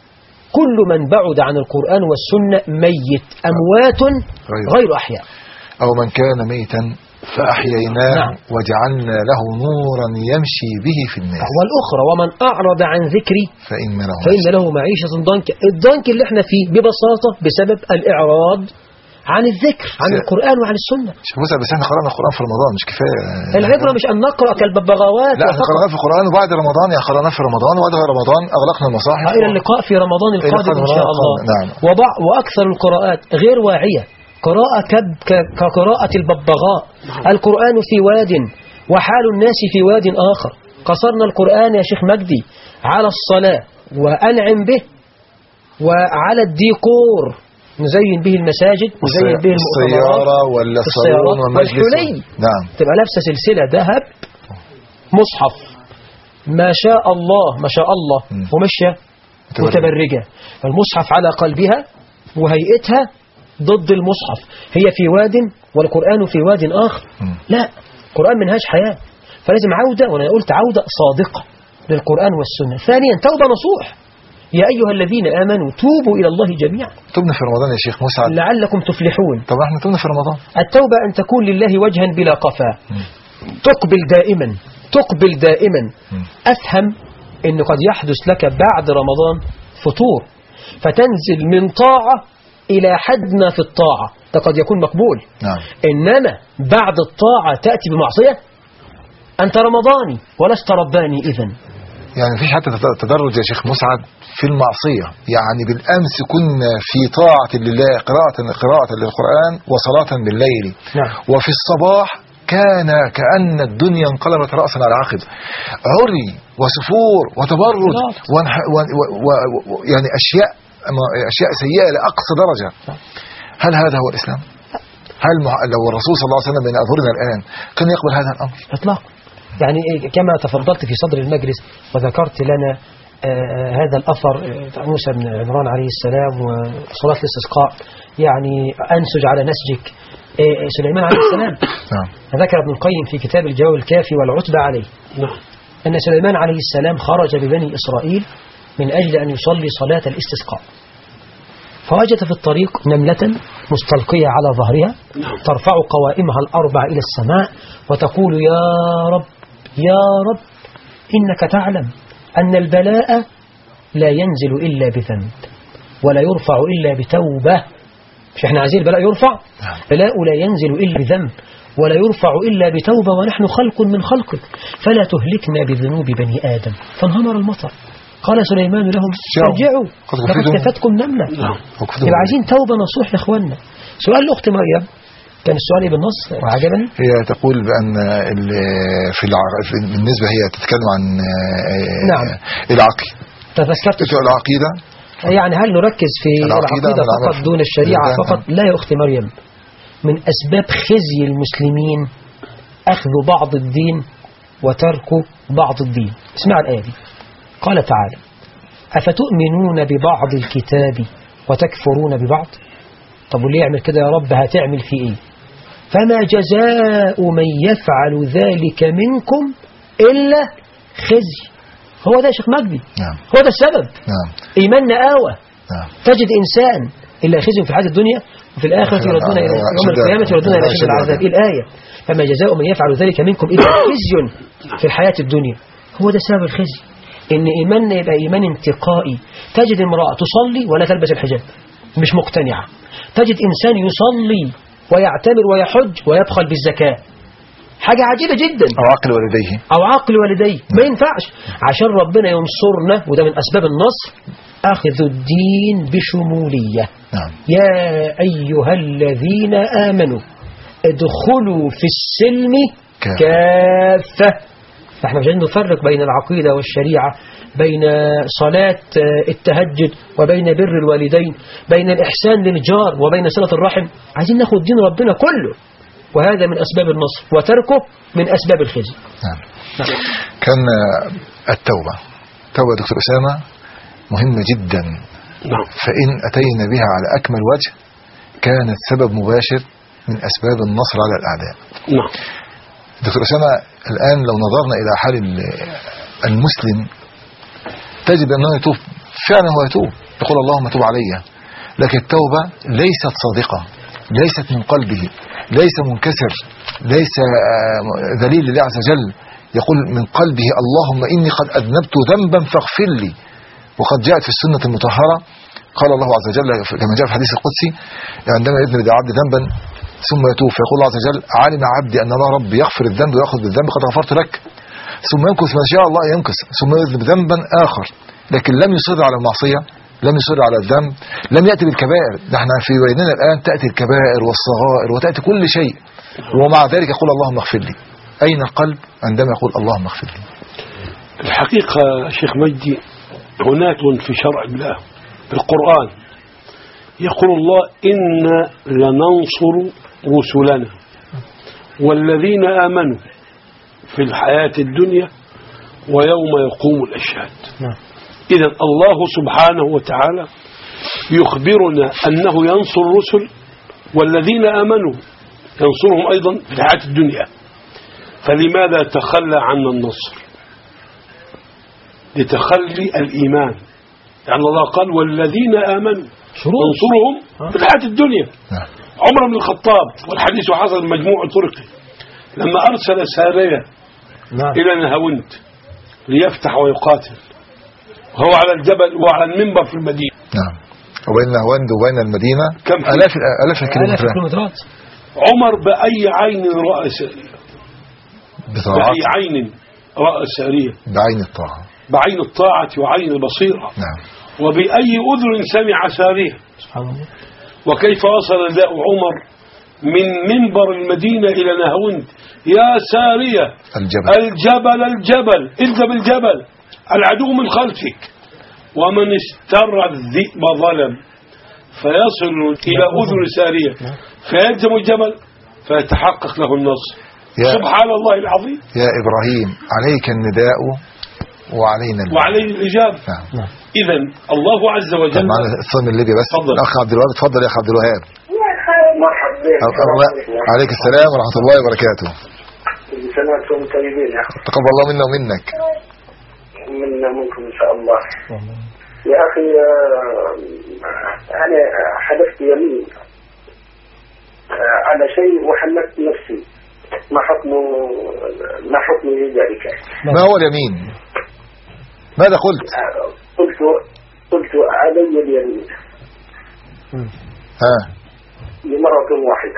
كل من بعد عن القرآن والسنة ميت، أموات غير أحياء. أو من كان ميتا فأحييناه. نعم. وجعلنا له نورا يمشي به في الناس. والأخرى ومن أعرض عن ذكري فإن له, فإن له معيشة ضنكا. الضنك اللي احنا فيه ببساطة بسبب الإعراض عن الذكر عن القرآن وعن السنة. شيخ موسى بس احنا قرأنا القرآن في رمضان مش كفاية. العبرة مش أن نقرأ كالببغاوات. لا احنا قرأنا في القرآن وبعد رمضان يعني قرأنا في رمضان وبعد رمضان أغلقنا المصاحف. إلى اللقاء في رمضان القادم إن شاء الله. نعم. وبع وأكثر القراءات غير واعية، قراءة كقراءة الببغاء. القرآن في واد وحال الناس في واد آخر. قصرنا القرآن يا شيخ مجدي على الصلاة وأنعم به وعلى الديكور، نزين به المساجد، نزين به السيارة ولا الصالون والحلي. نعم. تبقى لابسه سلسلة ذهب، مصحف ما شاء الله ما شاء الله م. ومشى متبرجة. المصحف على قلبها وهيئتها ضد المصحف، هي في واد والقرآن في واد آخر. م. لا، القرآن منهاج حياة، فلازم عودة، وأنا قلت عودة صادقة للقرآن والسنة. ثانيا توبة نصوح، يا أيها الذين آمنوا توبوا إلى الله جميعا. تبنا في رمضان يا شيخ مسعد لعلكم تفلحون. طب احنا تبنا في رمضان. التوبة أن تكون لله وجها بلا قفا، تقبل دائما تقبل دائما. م. أفهم أن قد يحدث لك بعد رمضان فطور، فتنزل من طاعة إلى حدنا في الطاعة، ده قد يكون مقبول. نعم. إنما بعد الطاعة تأتي بمعصية، أنت رمضاني ولست رباني إذن. يعني مفيش حتى تدرج يا شيخ مسعد في المعصية. يعني بالأمس كنا في طاعة لله، قراءة قراءة للقرآن وصلاة بالليل. نعم. وفي الصباح كان كأن الدنيا انقلبت رأسا على عقب، عري وسفور وتبرج ونح و و و يعني أشياء أشياء سيئة لأقصى درجة. هل هذا هو الإسلام؟ هل لو الرسول صلى الله عليه وسلم بين أظهرنا الآن كان يقبل هذا الأمر؟ إطلاقا. يعني كما تفضلت في صدر المجلس وذكرت لنا آه هذا الأثر آه موسى بن عمران عليه السلام وصلاة الاستسقاء، يعني أنسج على نسجك آه سليمان عليه السلام. ذكر ابن القيم في كتاب الجواب الكافي والعتبة عليه أن سليمان عليه السلام خرج ببني إسرائيل من أجل أن يصلي صلاة الاستسقاء، فوجد في الطريق نملة مستلقية على ظهرها ترفع قوائمها الأربع إلى السماء وتقول يا رب يا رب إنك تعلم أن البلاء لا ينزل إلا بذنب ولا يرفع إلا بتوبة. مش احنا عايزين البلاء يرفع؟ البلاء لا ينزل إلا بذنب ولا يرفع إلا بتوبة ونحن خلق من خلقك فلا تهلكنا بذنوب بني آدم. فانهمر المطر. قال سليمان لهم ارجعوا لقد كفتكم نملة. يبقى عايزين توبة نصوح يا اخوانا. سؤال الأخت مريم كان السؤال بالنص وعجبني. هي تقول بأن في بالنسبة هي تتكلم عن نعم العقل تذكرت العقيدة، يعني هل نركز في العقيدة, العقيدة فقط دون الشريعة فقط؟ لا يا أختي مريم، من أسباب خزي المسلمين أخذ بعض الدين وترك بعض الدين. اسمع الآية دي، قال تعالى أفتؤمنون ببعض الكتاب وتكفرون ببعض. طب وليه يعمل كده يا رب؟ هتعمل في إيه؟ فما جزاء من يفعل ذلك منكم إلا خزي. هو ده يا شيخ مجدي. نعم. هو ده السبب. نعم. إيماننا آوى. نعم. تجد إنسان إلا خزي في الحياة الدنيا وفي الآخرة يردون إلى يوم القيامة يردون إلى شد العذاب. الآية فما جزاء من يفعل ذلك منكم إلا خزي في الحياة الدنيا. هو ده سبب الخزي، إن إيماننا يبقى إيمان انتقائي. تجد امرأة تصلي ولا تلبس الحجاب مش مقتنعة، تجد إنسان يصلي ويعتمر ويحج ويبخل بالزكاة، حاجة عجيبة جدا. أو عقل والديه أو عقل والديه ما ينفعش. عشان ربنا ينصرنا وده من أسباب النصر أخذ الدين بشمولية. نعم. يا أيها الذين آمنوا ادخلوا في السلم كافة. فإحنا مش نفرق بين العقيدة والشريعة، بين صلاة التهجد وبين بر الوالدين، بين الإحسان للجار وبين صلة الرحم. عايزين ناخد دين ربنا كله، وهذا من أسباب النصر وتركه من أسباب الخزي. نعم. نعم. كان التوبة توبة دكتور أسامة مهمة جدا. نعم. فإن أتينا بها على أكمل وجه كانت سبب مباشر من أسباب النصر على الأعداء. نعم. دكتور أسامة الآن لو نظرنا إلى حال المسلم تجد أنه يتوب فعلا، هو يتوب يقول اللهم توب علي، لكن التوبة ليست صادقة، ليست من قلبه، ليس منكسر، ليس ذليل لله عز وجل. يقول من قلبه اللهم إني قد أذنبت ذنبا فاغفر لي. وقد جاءت في السنة المطهرة قال الله عز وجل كما جاء في الحديث القدسي عندما يذنب العبد ذنبا ثم يتوب فيقول الله عز وجل علم عبدي أن الله رب يغفر الذنب ويأخذ بالذنب قد غفرت لك، ثم ينكس ما شاء الله ينكس ثم يذنب ذنبا آخر لكن لم يصر على المعصية، لم يصر على الذنب، لم يأتي بالكبائر. نحن في بيننا الآن تأتي الكبائر والصغائر وتأتي كل شيء، ومع ذلك يقول اللهم اغفر لي. أين القلب عندما يقول اللهم اغفر لي؟ الحقيقة شيخ مجدي هناك في شرع الله في القرآن يقول الله إنا لننصر رسلنا والذين آمنوا في الحياة الدنيا ويوم يقوم الأشهاد. إذن الله سبحانه وتعالى يخبرنا أنه ينصر الرسل والذين آمنوا ينصرهم أيضا في الحياة الدنيا. فلماذا تخلى عنا النصر؟ لتخلي الإيمان، يعني الله قال والذين آمنوا ينصرهم في الحياة الدنيا. عمر بن الخطاب والحديث حصل مجموع طرقه لما أرسل سارية إلى نهاوند ليفتح ويقاتل وهو على الجبل وعلى المنبر في المدينة. نعم. وبين نهاوند وبين المدينة كم آلاف آلاف الكيلومترات. عمر بأي عين رأى سارية، بأي عين رأى سارية، بعين الطاعة، بعين الطاعة وعين البصيرة. نعم. وبأي أذن سمع سارية. سبحان الله. وكيف وصل ذا عمر من منبر المدينة إلى نهاوند يا سارية الجبل الجبل الجبل الزم الجبل العدو من خلفك، ومن استر الذئب ظلم، فيصل إلى أذن سارية فيلزم الجبل فيتحقق له النصر. سبحان الله العظيم. يا إبراهيم عليك النداء وعلينا الإجابة. وعلينا الإجابة. نعم. إذن الله عز وجل. معنا اتصال من ليبيا بس. تفضل. الأخ عبد الوهاب اتفضل يا أخ عبد الوهاب. مرحبا. عليك السلام ورحمة الله وبركاته. كل سنة وانتم طيبين يا أخي. تقبل الله منا ومنك. منا منكم إن شاء الله. يا أخي أنا حدثت يمين على شيء وحلفت نفسي، ما حكم حكمه ما حكم ذلك؟ ما هو اليمين؟ ماذا قلت؟ قلت قلت علي اليمين ها لمرة واحدة.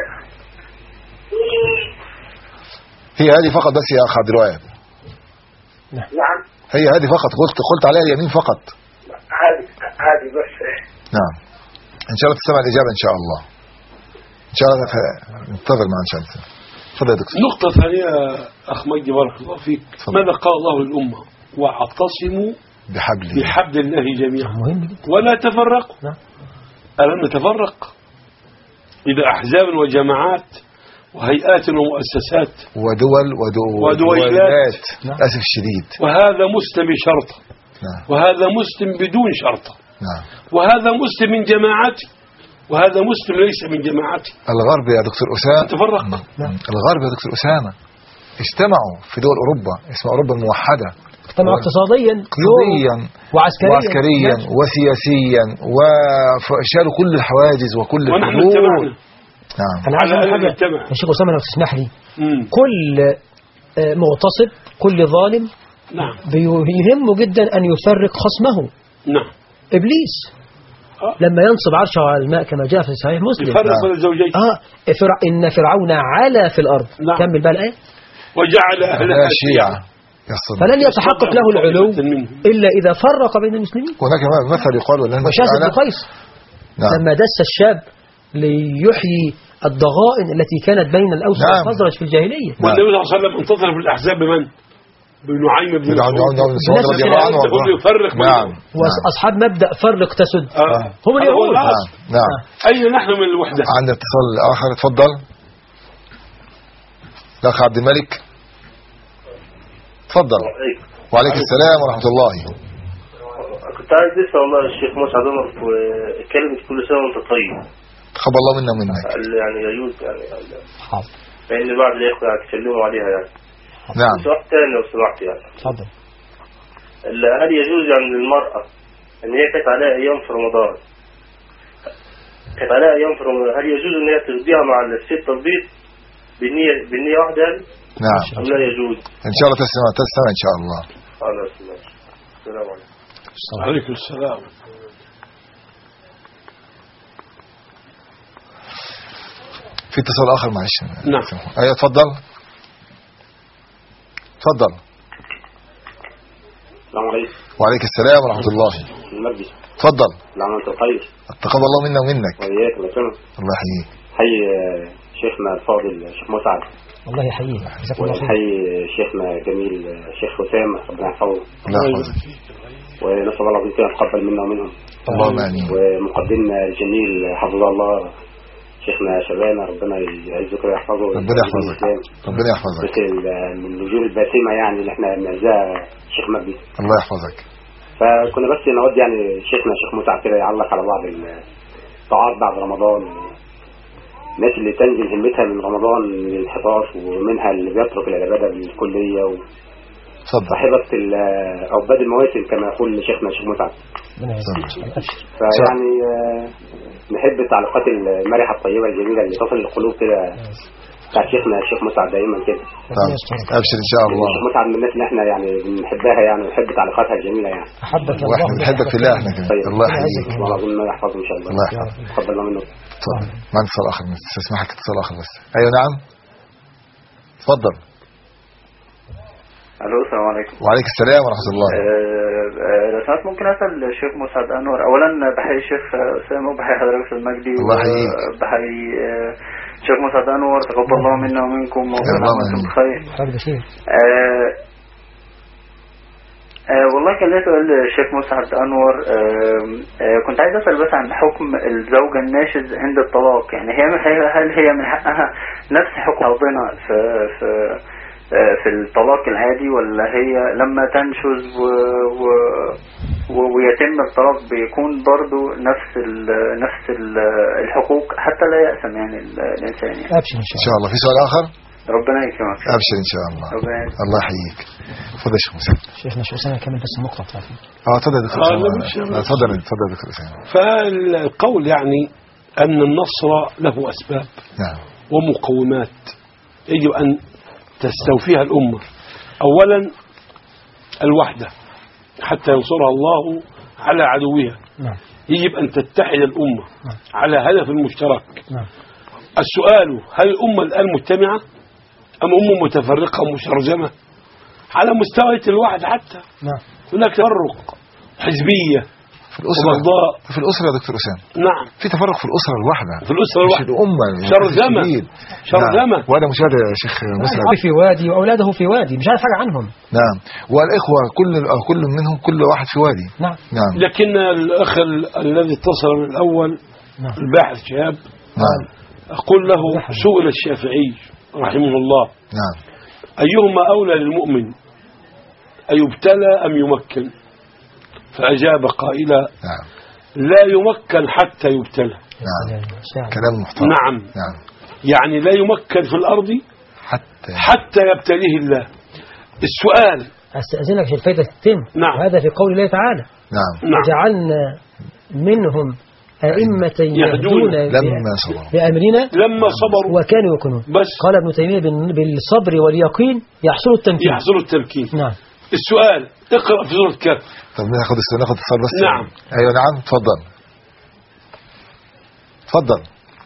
هي هذه فقط بس يا أخ عبد الوهاب؟ نعم هي هذه فقط قلت قلت عليها اليمين فقط؟ هذه هذه بس. نعم إن شاء الله تستمع الإجابة إن شاء الله. إن شاء الله نتفق مع إن شاء الله. تفضل يا دكتور. نقطة ثانية أخ مجدي بارك الله فيك. ماذا قال الله للأمة؟ واعتصموا بحبل بحبل الله جميعا مهم جدا. ولا تفرقوا. نعم. ألم نتفرق إذا أحزاب وجماعات وهيئات ومؤسسات ودول ودول ودولات للأسف الشديد. وهذا مسلم بشرطة نعم. وهذا مسلم بدون شرطة. نعم. وهذا مسلم من جماعتي وهذا مسلم ليس من جماعتي. الغرب يا دكتور أسامة تفرق. نعم. الغرب يا دكتور أسامة اجتمعوا في دول أوروبا اسمها أوروبا الموحدة، اجتمعوا اقتصاديا اقتصاديا وعسكريا, وعسكريا وسياسيا وشالوا كل الحواجز وكل ونحن الحدود. اتبعنا. نعم. أنا عايز أقول حاجة يا شيخ أسامة لو تسمح لي. مم. كل مغتصب كل ظالم نعم بيهمه جدا أن يفرق خصمه. نعم. إبليس أه. لما ينصب عرشه على الماء كما جاء في صحيح مسلم يفرق بين الزوجين. اه فرع إن فرعون علا في الأرض. نعم. كمل بقى الآية. وجعل أهلها شيعا فلن يتحقق له العلو إلا إذا فرق بين المسلمين. هناك مثل يقال وشاذ بن قيس نعم. لما دس الشاب ليحيي الضغائن التي كانت بين الأوس نعم. والخزرج في الجاهلية. والنبي صلى الله عليه وسلم انتصر في الأحزاب بمن؟ بنعيم بن مسعود رضي الله عنه يفرق. نعم. وأصحاب مبدأ فرق تسد آه. هم اليهود. نعم. نعم. أين نحن من الوحدة؟ عند اتصال آخر تفضل الأخ عبد الملك تفضل. وعليك السلام ورحمة الله. كنت عايز لسه والله الشيخ مسعد عمر وكلمة كل سنة وانت طيب. خب الله منا ومنك. يعني يجوز يعني حاضر. لأن بعض الإخوة يتكلموا عليها يعني. نعم. سؤال ثاني لو سمحت يعني. تفضل. هل يجوز يعني للمرأة إن هي كانت عليها أيام في رمضان كانت عليها أيام في رمضان هل يجوز إن هي تقضيها مع الست البيض بالنية بالنية واحدة يعني؟ نعم. أم لا يجوز؟ إن شاء الله تسمع تسمع إن شاء الله. خلاص ماشي. السلام عليكم. عليكم السلام. في اتصال آخر معلش. نعم. أيوة تفضل. تفضل. السلام عليكم. وعليك السلام ورحمة الله. المجلس. تفضل. نعم أنت الخير. تقبل الله منا ومنك. وإياك الله يسلمك. الله يحييك. حي شيخنا الفاضل الشيخ مسعد. الله يحييك. جزاك الله خير. حي شيخنا جميل الشيخ أسامة ربنا يحفظه. الله يحفظك. ونسأل الله العظيم أن يتقبل منا ومنهم. اللهم آمين. ومقدمنا الجميل حفظه الله شيخنا شبانة ربنا يعزك ويحفظه. ربنا يحفظك. ربنا يحفظك. بس الوجوه الباسمة يعني اللي احنا بنعزها شيخ مجدي. الله يحفظك. فكنا بس نود يعني شيخنا شيخ مسعد كده يعلق على بعض الطاعات بعد رمضان. الناس اللي تنزل همتها من رمضان للانحطاط ومنها اللي بيترك العبادة بالكلية و صاحبة عباد المواسم كما يقول شيخنا الشيخ مسعد. فيعني نحب التعليقات المرحة الطيبة الجميلة اللي تصل للقلوب كده بتاع شيخنا الشيخ مسعد دائما كده. ابشر ان شاء الله. الشيخ مسعد من الناس اللي احنا يعني بنحبها يعني ونحب تعليقاتها الجميلة يعني. احبك الله. واحنا بنحبك في الله احنا كده. الله يحييك. الله العظيم يحفظه ان شاء الله. الله يحفظك. تقبل الله منه. اتفضل. ما عندي اتصال اخر بس اسمحك اتصال اخر بس. ايوه نعم. اتفضل. الو السلام عليكم. وعليك السلام ورحمه الله. لو سمحت ممكن اسال الشيخ مسعد انور اولا بحيي الشيخ اسامه وبحيي حضرتك في المجدي الله يحييك. وبحيي الشيخ مسعد انور تقبل الله منا ومنكم وانتم بخير. آه آه والله كان لي سؤال الشيخ مسعد انور. آه آه كنت عايز اسال بس عن حكم الزوجه الناشز عند الطلاق يعني هي هل هي من حقها نفس حكم ربنا في في في الطلاق العادي ولا هي لما تنشز و... و... و... ويتم الطلاق بيكون برضو نفس ال... نفس ال... الحقوق حتى لا يأثم يعني الإنسان يعني. أبشر إن شاء الله. في سؤال آخر؟ ربنا يكرمك. أبشر إن شاء الله. ربنا الله يحييك. تفضل يا شيخ مسعد. شيخنا شو أسامة كمل بس نقطة طيب. اه تفضل يا دكتور أسامة. تفضل تفضل يا دكتور أسامة. فالقول يعني أن النصر له أسباب. نعم. ومقومات يجب أن تستوفيها الأمة. أولا الوحدة حتى ينصرها الله على عدوها. نعم. يجب أن تتحد الأمة نعم. على هدف مشترك. نعم. السؤال هل الأمة الآن مجتمعة أم أمة متفرقة ومشرذمة؟ على مستوى الواحد حتى نعم. هناك تفرق حزبية في الأسرة وبغضاء. في الأسرة يا دكتور أسامة نعم في تفرق في الأسرة الواحدة، في الأسرة الواحدة، مش الأمة شرذمة شرذمة. نعم. وأنا مشاهد يا شيخ مسعد في وادي وأولاده في وادي مش عارف حاجة عنهم. نعم. والإخوة كل كل منهم كل واحد في وادي. نعم. نعم. لكن الأخ ال- الذي اتصل من الأول نعم. الباحث شهاب نعم. أقول له سئل الشافعي رحمه الله نعم. أيهما أولى للمؤمن أيبتلى أم يمكن؟ فأجاب قائلا نعم. لا يمكن حتى يبتلى. نعم. كلام محترم. نعم. نعم. يعني لا يمكن في الأرض حتى حتى يبتليه الله. السؤال أستأذنك في الفايدة التم. نعم. وهذا في قول الله تعالى نعم. نعم. جعلنا منهم أئمة يهدون لما صبروا بأمرنا لما صبروا وكانوا يكونون. بس قال ابن تيمية بال- بالصبر واليقين يحصل التمكين. يحصل التمكين. نعم. السؤال اقرأ في سورة الكهف. طب ناخد السؤال ناخد اتصال بس. نعم. ايوه نعم اتفضل اتفضل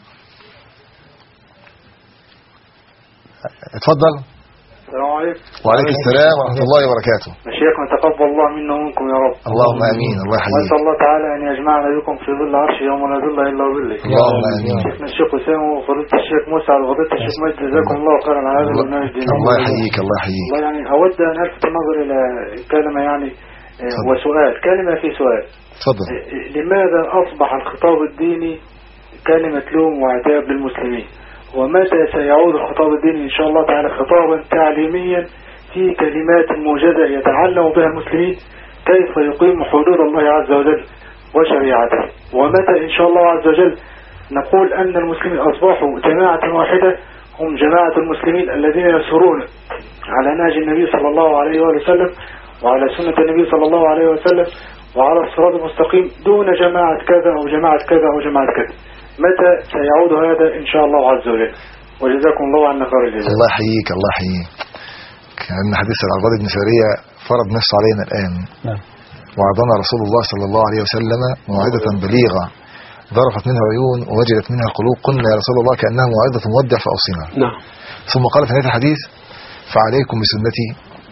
اتفضل. السلام عليكم. وعليكم السلام ورحمة الله وبركاته. شيخنا تقبل الله منا ومنكم يا رب. اللهم امين. الله يحييك. واسال الله تعالى ان يجمعنا بكم في ظل عرشه يوم لا ظل الا ظله. اللهم امين. شيخنا الشيخ اسامه وفضيلة الشيخ مسعد وفضيلة الشيخ مجد جزاكم الله خيرا على هذا البرنامج. الله يحييك الله يحييك. والله يعني اود ان الفت النظر الى كلمه يعني آه، وسؤال كلمه في سؤال. اتفضل. آه، لماذا اصبح الخطاب الديني كلمه لوم وعتاب للمسلمين؟ ومتى سيعود الخطاب الديني ان شاء الله تعالى خطابا تعليميا في كلمات موجزة يتعلم بها المسلمين كيف يقيم حدود الله عز وجل وشريعته؟ ومتى إن شاء الله عز وجل نقول أن المسلمين أصبحوا جماعة واحدة هم جماعة المسلمين الذين يسيرون على نهج النبي صلى الله عليه وآله وسلم وعلى سنة النبي صلى الله عليه وسلم وعلى الصراط المستقيم دون جماعة كذا أو جماعة كذا أو جماعة كذا. متى سيعود هذا إن شاء الله عز وجل؟ وجزاكم الله عنا خير الجزاء. الله يحييك الله يحييك. كان حديث العرباض بن سارية فرض نفسه علينا الآن. نعم. وعظنا رسول الله صلى الله عليه وسلم موعظة بليغة ضرفت منها عيون ووجلت منها القلوب. قلنا يا رسول الله كأنها موعظة مودع فأوصنا. نعم. ثم قال في نهاية الحديث فعليكم بسنتي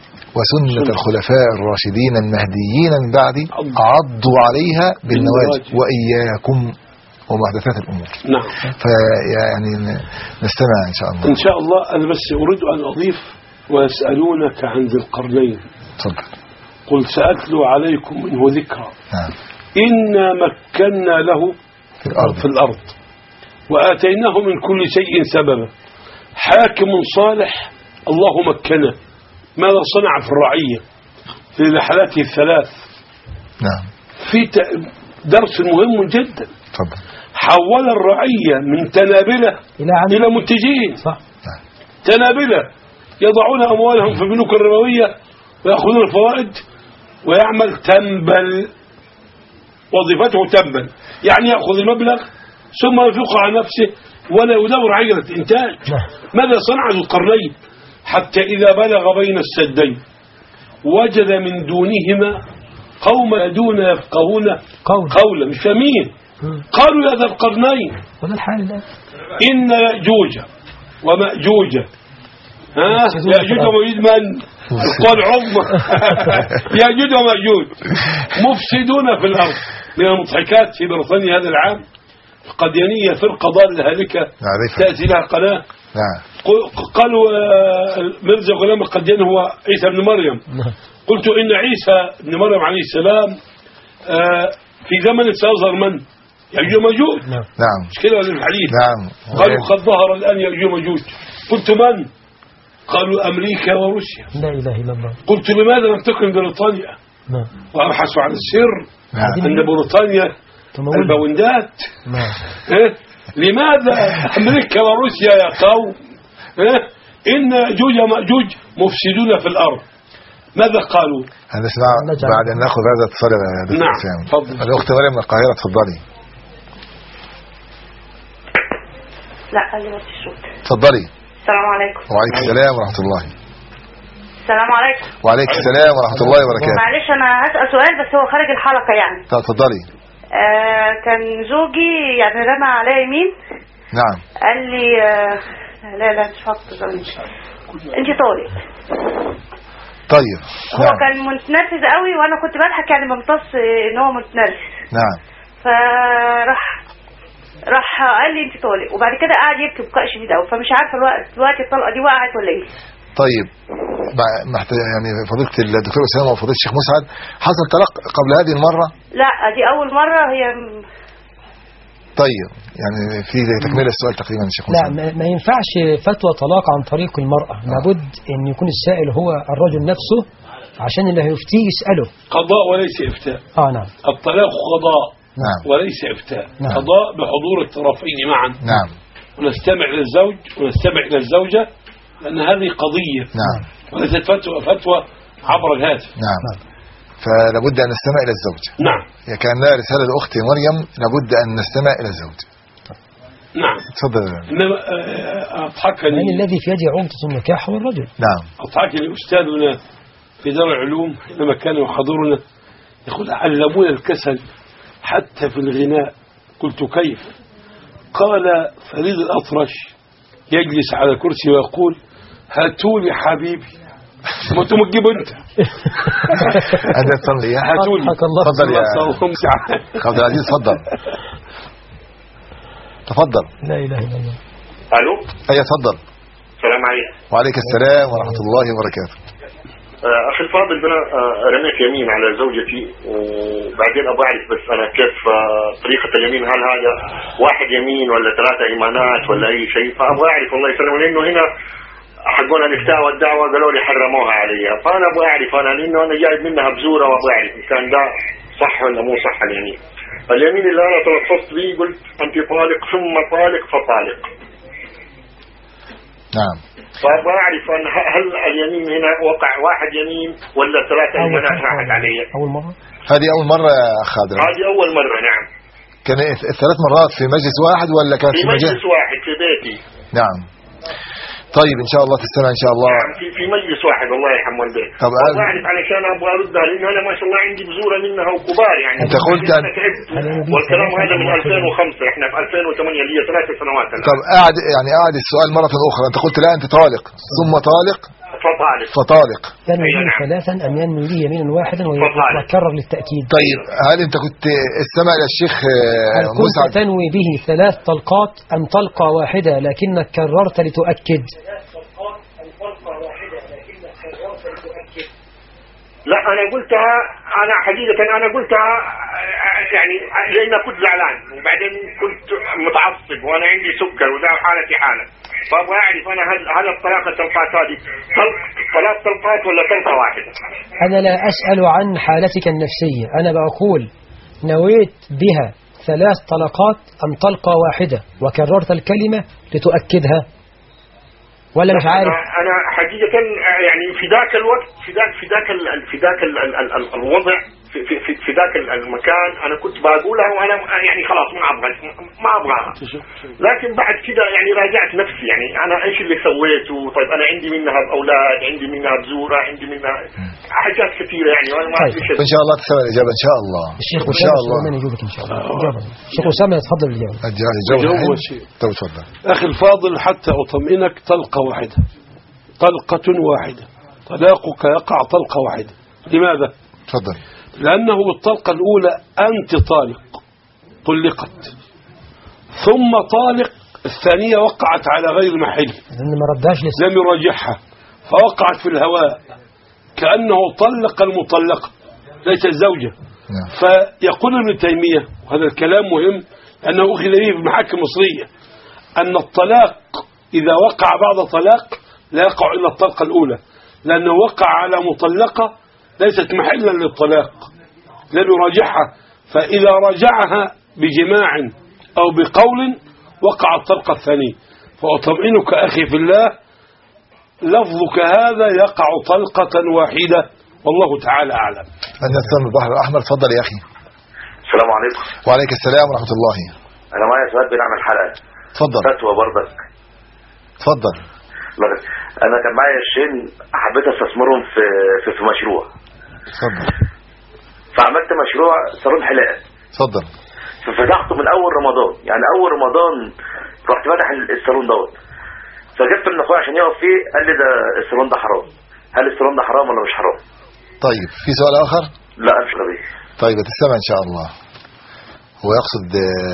وسنة الخلفاء الراشدين المهديين من بعدي عضوا عليها بالنواجذ وإياكم ومحدثات الأمور. نعم. فيعني نستمع إن شاء الله. إن شاء الله. أنا بس أريد أن أضيف ويسألونك عن ذي القرنين. تفضل. قل سأتلو عليكم منه ذكرى. نعم. إنا مكنا له في الأرض. في الأرض وآتيناه من كل شيء سببا. حاكم صالح الله مكنه. ماذا صنع في الرعية في رحلاته الثلاث؟ نعم. في درس مهم جدا. تفضل. حول الرعية من تنابلة إلى, إلى منتجين. صح. تنابلة يضعون أموالهم في البنوك الربوية ويأخذون الفوائد ويعمل تنبل. وظيفته تنبل يعني يأخذ المبلغ ثم ينفقه على نفسه ولا يدور عجلة إنتاج. ماذا صنع ذو القرنين حتى إذا بلغ بين السدين وجد من دونهما قوم يدون يفقهون قول. قولا مش فاهمين. قالوا يا ذا القرنين وده الحال الآن. إن يأجوج ومأجوج ها يأجوج ومأجوج من القول عظمى يأجوج ومأجوج مفسدون في الأرض. من المضحكات في بريطانيا هذا العام القديانية فرقة ضالة هالكة تأتي لها قناة. نعم. قالوا مرزا غلام القدياني هو عيسى بن مريم. قلت إن عيسى بن مريم عليه السلام في زمن سيظهر من يأجوج ومأجوج. نعم. مش كده ولا الحديث؟ نعم. قالوا قد ظهر الآن يأجوج ومأجوج. قلت من؟ قالوا أمريكا وروسيا. لا إله إلا الله. قلت لماذا لم تكن بريطانيا؟ نعم. وأبحثوا عن السر. نعم. أن بريطانيا البوندات. نعم. إيه؟ لماذا أمريكا وروسيا يا قوم إيه؟ إن يأجوج ومأجوج مفسدون في الأرض. ماذا قالوا؟ هنسمع بعد أن نأخذ هذا الاتصال يا دكتور نعم. اسامه. تفضل. الأخت مريم من القاهرة تفضلي. لا قلبت الصوت. تفضلي. السلام عليكم. وعليكم السلام ورحمة الله. السلام عليكم. وعليكم السلام ورحمة الله وبركاته. معلش أنا هسأل سؤال بس هو خارج الحلقة يعني. طب اتفضلي. آه كان زوجي يعني رمى عليا يمين. نعم. قال لي آه لا لا مش فاكر انت طالق. طيب. هو نعم. كان متنرفز قوي وانا كنت بضحك يعني بمتص ان هو متنرفز. نعم. فراح راح قال لي انت طالق وبعد كده قعد يبكي بكاء شديد قوي فمش عارفه الوقت دلوقتي الطلقه دي وقعت ولا ايه. طيب محتاج يعني فضيله الدكتور اسامه وفضيله الشيخ مسعد، حصل طلاق قبل هذه المره؟ لا دي اول مره هي. طيب يعني في تكمله السؤال تقريبا الشيخ مسعد. لا ما ينفعش فتوى طلاق عن طريق المرأة. آه. لابد ان يكون السائل هو الرجل نفسه عشان اللي هيفتيه يسأله. قضاء وليس افتاء. اه نعم. الطلاق قضاء. نعم. وليس افتاء. نعم. قضاء بحضور الطرفين معا. نعم. ونستمع للزوج ونستمع للزوجة لأن هذه قضية. نعم. وليست فتوى فتوى عبر الهاتف. نعم. فلابد أن نستمع إلى الزوج. نعم. كأنها رسالة لأخت مريم، لابد أن نستمع إلى الزوج. نعم. تفضل. إنما أضحكني يعني الذي في يده عقدة النكاح هو الرجل. نعم. أضحكني أستاذنا في دار العلوم حينما كان يحضرنا يقول علمونا الكسل حتى في الغناء. قلت كيف؟ قال فريد الأطرش يجلس على كرسي ويقول هاتوا لي حبيبي. ما انتم تجيبوا انت. أنت تصلي يا هاتوا لي. تفضل يا عبد العزيز. تفضل تفضل. لا إله إلا الله. الو. ايوه تفضل. السلام عليكم. وعليك السلام ورحمة الله وبركاته. أخي الفاضل أنا رميت يمين على زوجتي وبعدين أبغى أعرف بس أنا كيف طريقة اليمين، هل هذا واحد يمين ولا ثلاثة إيمانات ولا أي شيء؟ فأبغى أعرف الله يسلمه لأنه هنا حقون الإفتاء والدعوة قالوا لي حرموها علي، فأنا أبغى أعرف أنا لأنه أنا جايب منها بزورة وأبغى أعرف إن كان ده صح ولا مو صح اليمين. اليمين اللي أنا تلفظت به قلت أنت طالق ثم طالق فطالق. نعم. فأبغى أعرف أن هل اليمين هنا وقع واحد يمين ولا ثلاثة يمينات راحت علي؟ أول مرة؟ هذه أول مرة يا أخ عادل؟ هذه أول مرة نعم. كان ثلاث مرات في مجلس واحد ولا كانت في, في مجلس مجلس واحد في بيتي؟ نعم. طيب إن شاء الله تستمع إن شاء الله. نعم في في مجلس واحد الله يرحمه البيت. طب أبغى أعرف علشان أبغى أردها لأن أنا ما شاء الله عندي بزورة منها وكبار يعني. أنت قلت أن... والكلام هذا من ألفين وخمسة إحنا في ألفين وثمانية اللي هي ثلاث سنوات الآن. طب قاعد يعني قاعد السؤال مرة أخرى، أنت قلت لا أنت طالق ثم طالق فطالق فطالق ينوي به ثلاثا أم ينوي به يمينا واحدا ويكرر للتأكيد؟ طيب هل أنت كنت استمع إلى الشيخ مسعد؟ هل كنت تنوي به ثلاث طلقات أم طلقة واحدة لكنك كررت لتؤكد؟ لا أنا قلتها أنا حقيقة أنا قلتها يعني لأن كنت زعلان وبعدين كنت متعصب وأنا عندي سكر وده حالتي حالة، فأبغى أعرف أنا هل هل الطلاق الطلقات هذه طلق ثلاث طلقات ولا طلقة واحدة؟ أنا لا أسأل عن حالتك النفسية، أنا بقول نويت بها ثلاث طلقات أم طلقة واحدة وكررت الكلمة لتؤكدها ولا مش عارف؟ أنا حقيقة يعني في ذاك الوقت في ذاك في ذاك في ذاك الوضع في في في, في ذاك المكان أنا كنت بقولها وأنا يعني خلاص ما أبغى ما أبغاها، لكن بعد كده يعني راجعت نفسي يعني أنا إيش اللي سويته؟ طيب أنا عندي منها بأولاد، عندي منها بزورة، عندي منها حاجات كثيرة يعني وأنا ما أدري. إن شاء الله تسمع الإجابة إن شاء الله. الشيخ أسامة سليمان يجيبك إن شاء الله. إجابة. الشيخ أسامة يتفضل الإجابة. الجواب طيب تفضل. أخي الفاضل حتى أطمئنك طلقة واحدة، طلقة واحدة، طلاقك يقع طلقة واحدة. لماذا؟ تفضل. لأنه بالطلقة الأولى أنت طالق طلقت، ثم طالق الثانية وقعت على غير محل لأن ما رداش لسه لم يراجعها فوقعت في الهواء كأنه طلق المطلقة ليس الزوجة. نعم. فيقول ابن تيمية وهذا الكلام مهم أنه أخذ به في المحاكم المصرية أن الطلاق إذا وقع بعد طلاق لا يقع إلا الطلقة الأولى، لأنه وقع على مطلقة ليست محلا للطلاق لم يراجعها، فإذا راجعها بجماع أو بقول وقع الطلقة الثانية. فأطمئنك أخي في الله لفظك هذا يقع طلقة واحدة والله تعالى أعلم. الناس من البحر الأحمر. تفضل يا أخي. السلام عليكم. وعليك السلام ورحمة الله. أنا معايا سؤال بنعمل حلقة. تفضل. فتوى برضك. تفضل. انا كان معايا قرشين حبيت استثمرهم في في, في مشروع. اتفضل. فعملت مشروع صالون حلاقه. اتفضل. ففتحته من اول رمضان، يعني اول رمضان رحت فاتح الصالون دوت. فجبت من اخويا عشان يقف فيه، قال لي ده الصالون ده حرام. هل الصالون ده حرام ولا مش حرام؟ طيب في سؤال اخر؟ لا مش غبي. طيب هتستمع ان شاء الله. هو يقصد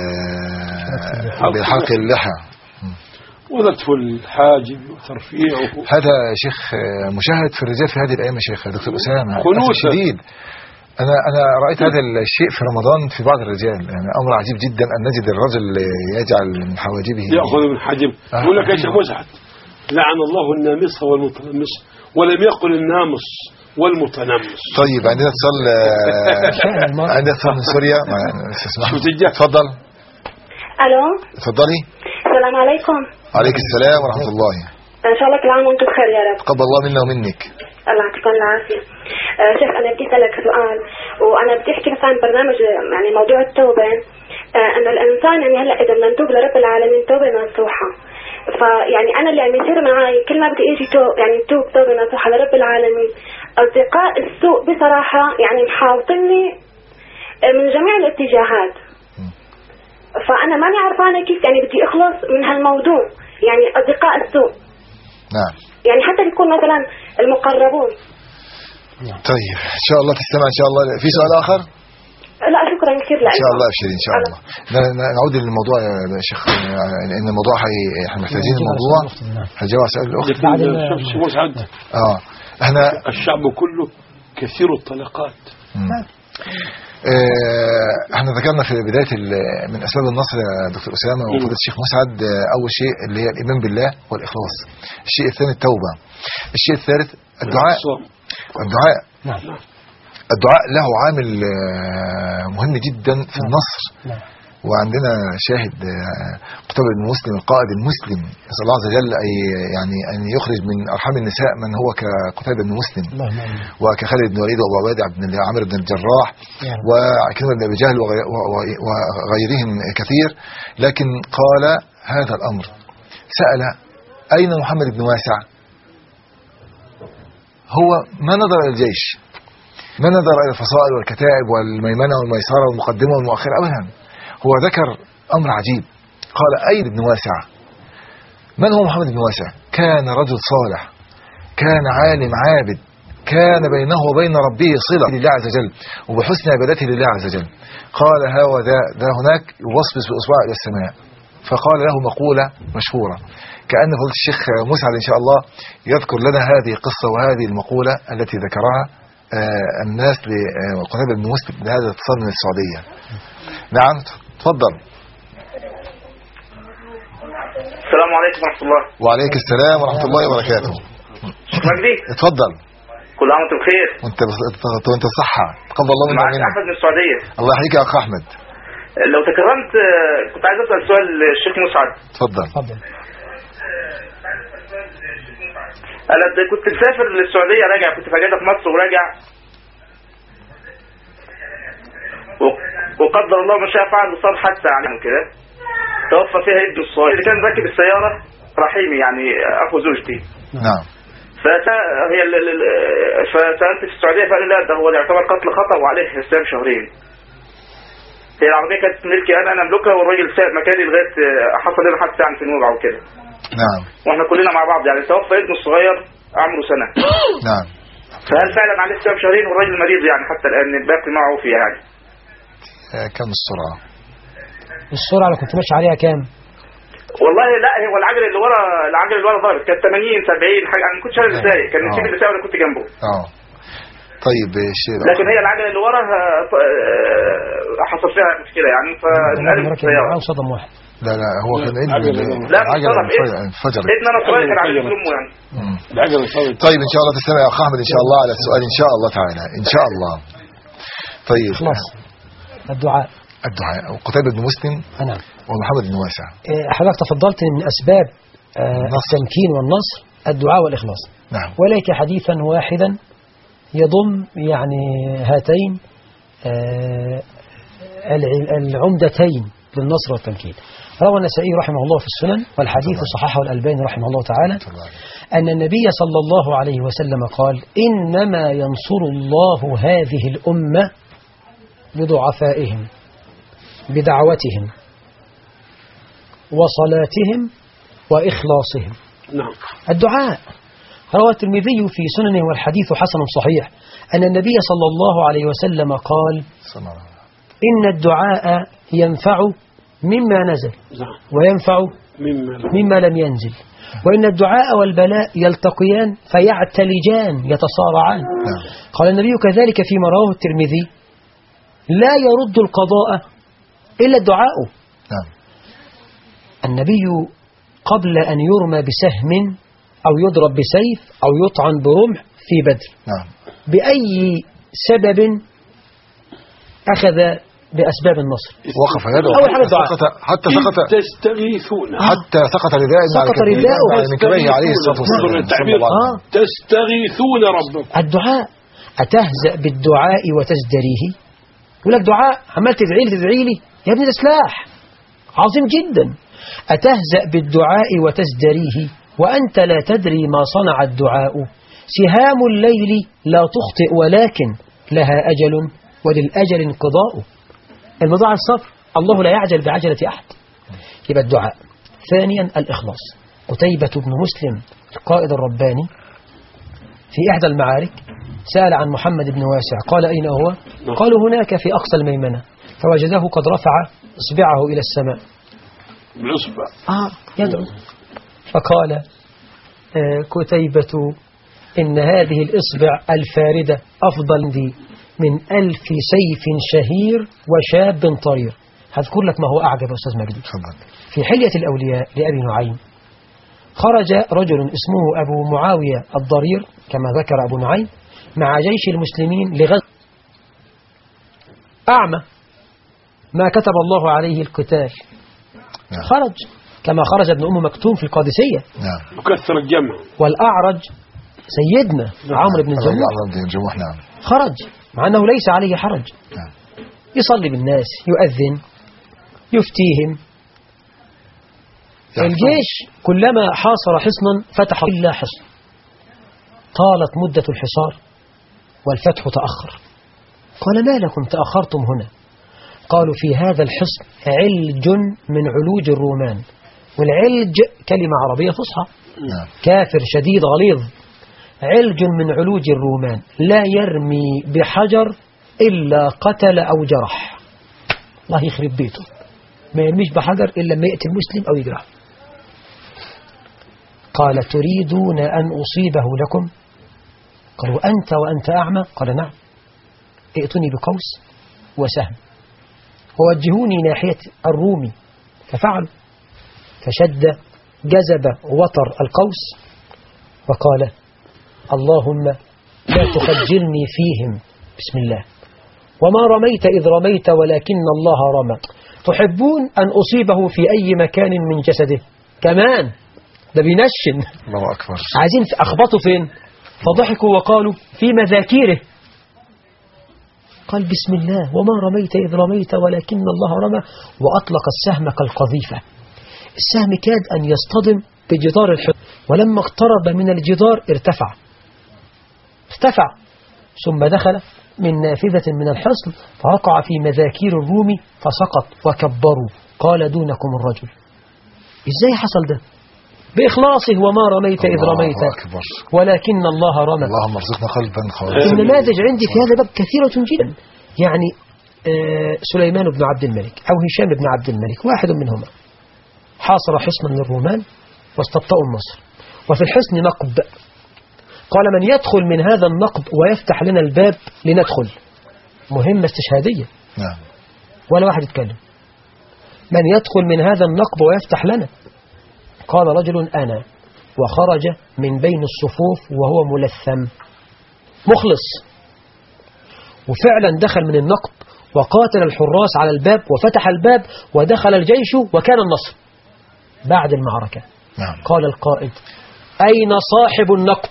بحلق اللحى ونتف الحاجب وترفيعه. هذا شيخ مشاهد في الرجال في هذه الايام يا شيخ دكتور اسامه. خنوسه شديد. انا انا رايت هذا الشيء في رمضان في بعض الرجال، يعني امر عجيب جدا ان نجد الرجل يجعل من حواجبه ياخذ من حجب. يقول لك يا شيخ مسعد لعن الله النامص والمتنمص ولم يقل النامص والمتنمص. طيب عندنا اتصال عندنا اتصال من سوريا. تفضل. الو تفضلي. السلام عليكم. عليك السلام ورحمه الله. ان شاء الله كل عام وانتم بخير يا رب. تقبل الله منا ومنك. الله يعطيكم العافيه. آه شيخ انا بدي اسالك سؤال، وانا بدي احكي مثلا برنامج يعني موضوع التوبه، آه انه الانسان يعني هلا اذا بدنا نتوب لرب العالمين توبه نصوحه، فيعني انا اللي عم يصير معي كل ما بدي اجي توب يعني توب توبه نصوحه لرب العالمين، اصدقاء السوء بصراحه يعني محاوطني من جميع الاتجاهات، فانا ماني عرفانه كيف يعني بدي اخلص من هالموضوع، يعني اصدقاء السوء. نعم. يعني حتى بيكون مثلا المقربون. طيب ان شاء الله تستمع ان شاء الله. في سؤال اخر؟ لا شكرا كثير لك. ان شاء الله ابشري ان شاء الله. نعود للموضوع يا شيخ، لان الموضوع هي احنا محتاجين الموضوع. هجاوب على سؤال الاخت بعد مسعد. اه احنا الشعب كله كثير الطلقات. احنا ذكرنا في بدايه من اسباب النصر يا دكتور اسامه وفضيله الشيخ مسعد، اول شيء اللي هي الايمان بالله والاخلاص. الشيء الثاني التوبه. الشيء الثالث الدعاء. الدعاء الدعاء له عامل مهم جدا في النصر. وعندنا شاهد قتيبة بن مسلم القائد المسلم، نسأل الله عز وجل يعني أن يخرج من أرحام النساء من هو كقتيبة بن مسلم وكخالد بن وليد وأبو عبيدة بن عامر بن الجراح وعكرمة بن أبي جهل وغيرهم كثير. لكن قال هذا الأمر، سأل أين محمد بن واسع؟ هو ما نظر إلى الجيش، ما نظر إلى الفصائل والكتائب والميمنة والميسرة والمقدمة والمؤخرة أبدا. هو ذكر أمر عجيب، قال أين ابن واسع؟ من هو محمد بن واسع؟ كان رجل صالح، كان عالم عابد، كان بينه وبين ربه صلة لله عز وجل وبحسن عبادته لله عز وجل. قال هو ذا, ذا هناك يوصبس بأصبعه إلى السماء. فقال له مقولة مشهورة، كأن فضيلة الشيخ مسعد إن شاء الله يذكر لنا هذه القصة وهذه المقولة التي ذكرها الناس لقتيبة بن مسلم لهذا الاتصال من السعودية. نعم تفضل. السلام عليكم ورحمة الله. وعليك السلام ورحمة الله وبركاته. مجدي اتفضل. كل عام وانت بخير. وانت وانت صحة. تقبل الله منا ومنك. أحمد من السعودية. الله يحييك يا أخ أحمد. لو تكرمت كنت عايز أسأل سؤال الشيخ مسعد. اتفضل. اتفضل. أنا كنت مسافر للسعودية راجع، كنت في أجازة في مصر وراجع، وقدر الله ما شاء فعل وصار حادثة عليهم كده توفى فيها ابن الصغير اللي كان راكب السيارة رحيمي يعني أخو زوجتي. نعم. فهي فسألت في السعودية فقالوا لا ده هو يعتبر قتل خطأ وعليه صيام شهرين. هي العربية كانت ملكي أنا أنا أملكها والراجل ساق مكاني لغاية حصل لنا حادثة عن في نوبة وكده. نعم. واحنا كلنا مع بعض يعني توفى ابنه الصغير عمره سنة. نعم. فهل فعلا عليه صيام شهرين والراجل مريض يعني حتى الآن الباقي معه فيها يعني؟ كم السرعة؟ السرعة اللي كنت ماشي عليها كام؟ والله لا هو العجل اللي ورا العجل اللي ورا ضارب كانت ثمانين سبعين حاجة، انا ما كنتش عارف ازاي كان نسيب اللي ساوي انا كنت جنبه. اه طيب شيء لكن هي العجل اللي ورا حصل فيها مشكلة يعني فنقلب السيارة. او صدم واحد. لا لا هو كان ابن لا العجلة انفجرت. ابن انا صغير كان عايز امه يعني. طيب ان شاء الله تستمع يا اخ احمد ان شاء الله على السؤال ان شاء الله تعالى ان شاء الله. طيب خلاص الدعاء. الدعاء وقتيبة بن مسلم نعم ومحمد بن واسع. حضرتك تفضلت من أسباب التمكين والنصر الدعاء والإخلاص. نعم. وليك حديثا واحدا يضم يعني هاتين العمدتين للنصر والتمكين. روى النسائي رحمه الله في السنن والحديث صححه الألباني رحمه الله تعالى أن النبي صلى الله عليه وسلم قال إنما ينصر الله هذه الأمة بضعفائهم بدعوتهم وصلاتهم وإخلاصهم. نعم. الدعاء. روى الترمذي في سننه والحديث حسن صحيح أن النبي صلى الله عليه وسلم قال إن الدعاء ينفع مما نزل وينفع مما لم ينزل، وإن الدعاء والبلاء يلتقيان فيعتلجان يتصارعان. قال النبي كذلك فيما رواه الترمذي لا يرد القضاء إلا الدعاء. النبي قبل أن يرمى بسهم أو يضرب بسيف أو يطعن برمح في بدر بأي سبب أخذ بأسباب النصر؟ وقف يدعو أول حاجة دعاء. حتى سقط تستغيثون حتى سقط رداء سقط رداء من كبيه عليه الصلاة والسلام. آه. تستغيثون ربكم. الدعاء. أتهزأ بالدعاء وتزدريه؟ يقول لك دعاء عمال تدعي لي تدعي لي يا ابني ده سلاح عظيم جدا. أتهزأ بالدعاء وتزدريه وأنت لا تدري ما صنع الدعاء. سهام الليل لا تخطئ ولكن لها أجل وللأجل انقضاء. الموضوع الصبر. الله لا يعجل بعجلة أحد. يبقى الدعاء. ثانيا الإخلاص. قتيبة بن مسلم القائد الرباني في إحدى المعارك سأل عن محمد بن واسع قال أين هو؟ قالوا هناك في أقصى الميمنة، فوجده قد رفع إصبعه إلى السماء بالإصبع آه يدعو. فقال آه كتيبة إن هذه الإصبع الفاردة أفضل دي من ألف سيف شهير وشاب طرير. هذكر لك ما هو أعجب أستاذ مجدي. في حلية الأولياء لأبي نعيم خرج رجل اسمه أبو معاوية الضرير كما ذكر أبو نعيم مع جيش المسلمين لغزو أعمى ما كتب الله عليه القتال. خرج كما خرج ابن أم مكتوم في القادسية مكثر الجمع. والأعرج سيدنا عمرو بن الجموح خرج مع أنه ليس عليه حرج، يصلي بالناس يؤذن يفتيهم. الجيش كلما حاصر حصنا فتح إلا حصن. طالت مدة الحصار والفتح تأخر. قال ما لكم تأخرتم هنا؟ قالوا في هذا الحصن علج من علوج الرومان. والعلج كلمة عربية فصحى كافر شديد غليظ. علج من علوج الرومان لا يرمي بحجر إلا قتل أو جرح. الله يخرب بيته ما يرميش بحجر إلا ما يأتي المسلم أو يجرح. قال تريدون أن أصيبه لكم؟ قالوا أنت وأنت أعمى؟ قال نعم. ائتني بقوس وسهم ووجهوني ناحية الرومي. ففعلوا فشد جذب وطر القوس وقال اللهم لا تخجلني فيهم بسم الله وما رميت إذ رميت ولكن الله رمى. تحبون أن أصيبه في أي مكان من جسده كمان ده بينشن. الله أكبر. عايزين أخبطوا فين؟ فضحكوا وقالوا في مذاكيره. قال بسم الله وما رميت إذ رميت ولكن الله رمى وأطلق السهم كالقذيفة. السهم كاد أن يصطدم بجدار الحصن ولما اقترب من الجدار ارتفع ارتفع ثم دخل من نافذة من الحصن فوقع في مذاكير الرومي فسقط وكبروا. قال دونكم الرجل. إزاي حصل ده؟ بإخلاصه وما رميت إذ رميت ولكن الله رمى. اللهم ارزقنا قلبا خالصا. النماذج عندي في هذا الباب كثيرة جدا. يعني آه سليمان بن عبد الملك أو هشام بن عبد الملك واحد منهما حاصر حصنا للرومان واستبطأوا النصر وفي الحصن نقب. قال من يدخل من هذا النقب ويفتح لنا الباب لندخل. مهمة استشهادية نعم. ولا واحد يتكلم. من يدخل من هذا النقب ويفتح لنا؟ قال رجل أنا وخرج من بين الصفوف وهو ملثم مخلص وفعلا دخل من النقب وقاتل الحراس على الباب وفتح الباب ودخل الجيش وكان النصر بعد المعركة. نعم. قال القائد أين صاحب النقب؟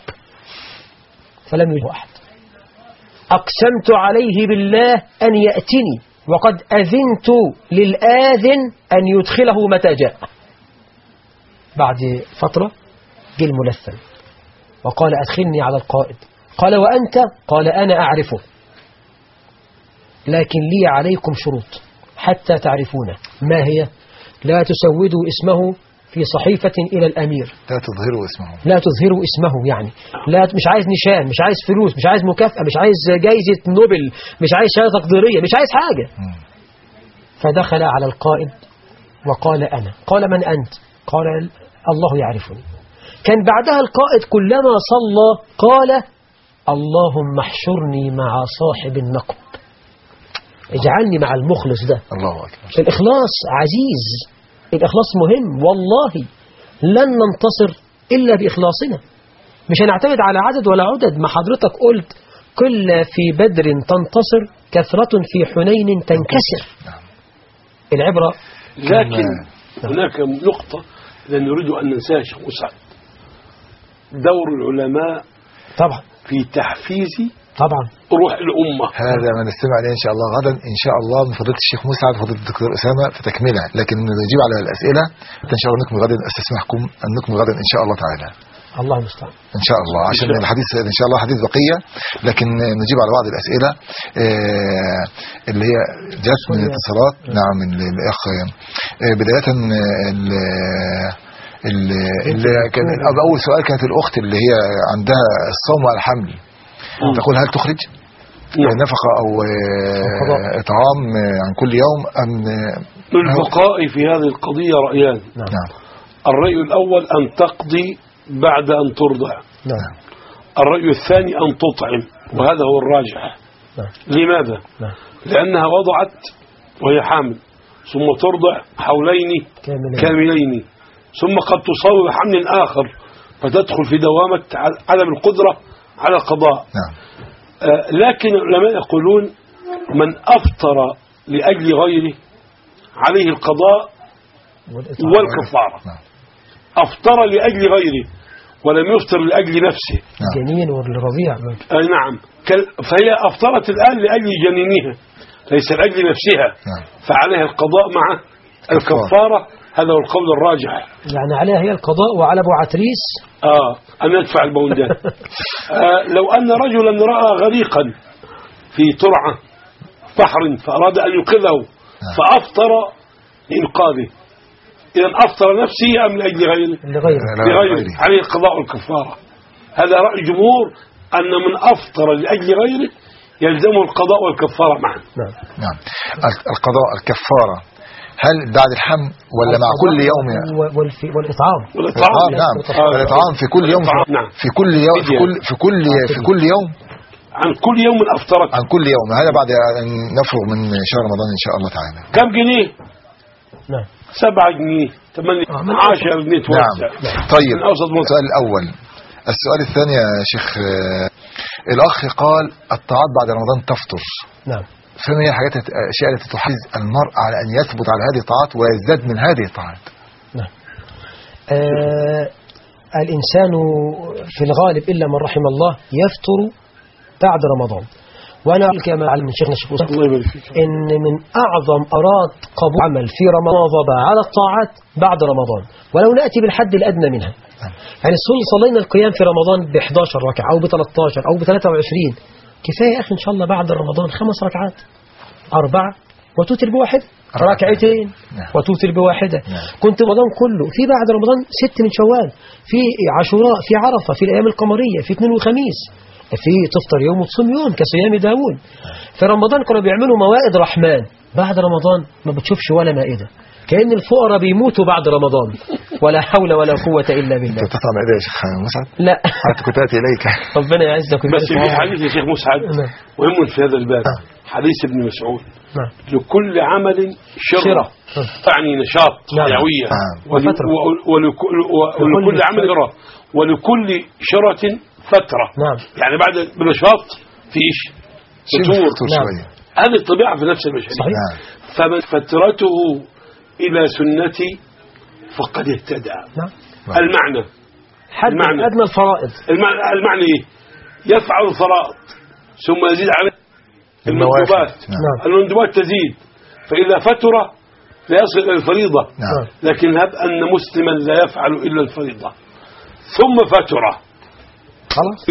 فلم يجد أحد. أقسمت عليه بالله أن يأتني وقد أذنت للآذن أن يدخله متى جاء. بعد فترة جه الملثم وقال أدخلني على القائد. قال وأنت؟ قال أنا أعرفه، لكن لي عليكم شروط حتى تعرفونه. ما هي؟ لا تسودوا اسمه في صحيفة إلى الأمير، لا تظهروا اسمه، لا تظهروا اسمه، يعني لا، مش عايز نشان، مش عايز فلوس، مش عايز مكافأة، مش عايز جايزة نوبل، مش عايز شهادة تقديرية، مش عايز حاجة. م. فدخل على القائد وقال أنا. قال من أنت؟ قال الله يعرفني. كان بعدها القائد كلما صلى قال اللهم احشرني مع صاحب النقب، اجعلني مع المخلص ده. الله أكبر. الإخلاص عزيز، الإخلاص مهم، والله لن ننتصر إلا بإخلاصنا. مش هنعتمد على عدد ولا عدد. ما حضرتك قلت كل في بدر تنتصر كثرة في حنين تنكسر. العبرة. لكن هناك نقطة لا نريد أن ننساها شيخ مسعد، دور العلماء طبعا في تحفيز طبعا روح الأمة. هذا ما نستمع عليه إن شاء الله غدا إن شاء الله من فضيلة الشيخ مسعد وفضيلة الدكتور أسامة في تكملة، لكن نجيب على الأسئلة إن شاء الله نكمل غدا. أستسمحكم أن نكمل غدا إن شاء الله تعالى. الله المستعان إن شاء الله، عشان الحديث إن شاء الله حديث بقية، لكن نجيب على بعض الأسئلة آه اللي هي جات من الاتصالات. نعم من الأخ آه بداية اللي كان أول سؤال كانت الأخت اللي هي عندها الصوم على الحمل، تقول هل تخرج نفقة أو إطعام عن كل يوم أم؟ للفقهاء في هذه القضية رأيان. نعم. الرأي الأول أن تقضي بعد أن ترضع. نعم. الرأي الثاني أن تطعم، وهذا هو الراجح. نعم. لماذا؟ نعم. لأنها وضعت وهي حامل، ثم ترضع حولين كاملين, كاملين. ثم قد تصاب بحمل آخر فتدخل في دوامة عدم القدرة على القضاء. نعم. آه لكن العلماء يقولون من أفطر لأجل غيره عليه القضاء والكفارة. نعم. أفطر لأجل غيره ولم يفطر لأجل نفسه. نعم. جنين والرضيع. آه نعم. فهي أفطرت الآن لأجل جنينها ليس لأجل نفسها. نعم. فعليها القضاء مع الكفارة. هذا هو القول الراجح. يعني عليها هي القضاء وعلى ابو عتريس آه أن يدفع البوندات. آه لو أن رجلا رأى غريقا في ترعة بحر فأراد أن ينقذه فأفطر لإنقاذه، إذا أفطر نفسه أم لأجل غيره؟ لغيره. لغيره عليه القضاء والكفارة. هذا رأي جمهور أن من أفطر لأجل غيره يلزمه القضاء والكفارة معا. نعم. نعم. القضاء الكفارة هل بعد الحمل ولا مع كل يوم يعني؟ والإطعام. والإطعام نعم. الإطعام في كل يوم نعم. في كل يوم في كل في كل في كل يوم عن كل يوم أفطرت عن كل يوم. هذا بعد أن نفرغ من شهر رمضان إن شاء الله تعالى. كم جنيه؟ نعم. سبعة جنيه ثمانية عشر جنيه توسع. نعم. طيب السؤال الأول. السؤال الثاني يا شيخ آه الأخ قال الطاعات بعد رمضان تفطر. نعم. فما هي الحاجات الأشياء التي تحفز المرء على أن يثبت على هذه الطاعات ويزداد من هذه الطاعات؟ نعم. آه الإنسان في الغالب إلا من رحم الله يفطر بعد رمضان. وأنا كما علم من شيخنا الشيخ إن من أعظم أراد قبول عمل في رمضان على الطاعات بعد رمضان، ولو نأتي بالحد الأدنى منها. يعني صلينا القيام في رمضان ب إحدى عشرة ركعة أو ب ثلاثة عشر أو ب ثلاثة وعشرين، كفاية أخي إن شاء الله بعد رمضان خمس ركعات، أربعة وتوتر بواحد، ركعتين وتوتر بواحدة. كنت رمضان كله في بعد رمضان ست من شوال، في عاشوراء، في عرفة، في الأيام القمرية، في اثنين وخميس، في تفطر يوم وتصوم يوم كصيام داود. في رمضان كانوا بيعملوا موائد رحمن، بعد رمضان ما بتشوفش ولا مائدة، كأن الفقراء بيموتوا بعد رمضان. ولا حول ولا قوة إلا بالله. أنت تطلع مائدة يا شيخ مسعد؟ لا حتى كنت آتي إليك. ربنا يعزك. بس في حديث يا شيخ مسعد مهم في هذا الباب، حديث ابن مسعود لكل عمل شرة تعني نشاط حيوية، ولكل عمل شرة ولكل شرة فترة. نعم. يعني بعد بنشاط في إيش فتور. نعم. هذه الطبيعة في نفس البشرية. نعم. فمن فترته إلى سنتي فقد اهتدى. نعم. المعنى حد المعنى أدنى الفرائض. المعنى, المعنى إيه؟ يفعل الفرائض ثم يزيد عليه المندوبات نعم. المندوبات تزيد، فإذا فتر لا يصل إلى الفريضة. نعم. لكن هب أن مسلما لا يفعل إلا الفريضة ثم فتر خلاص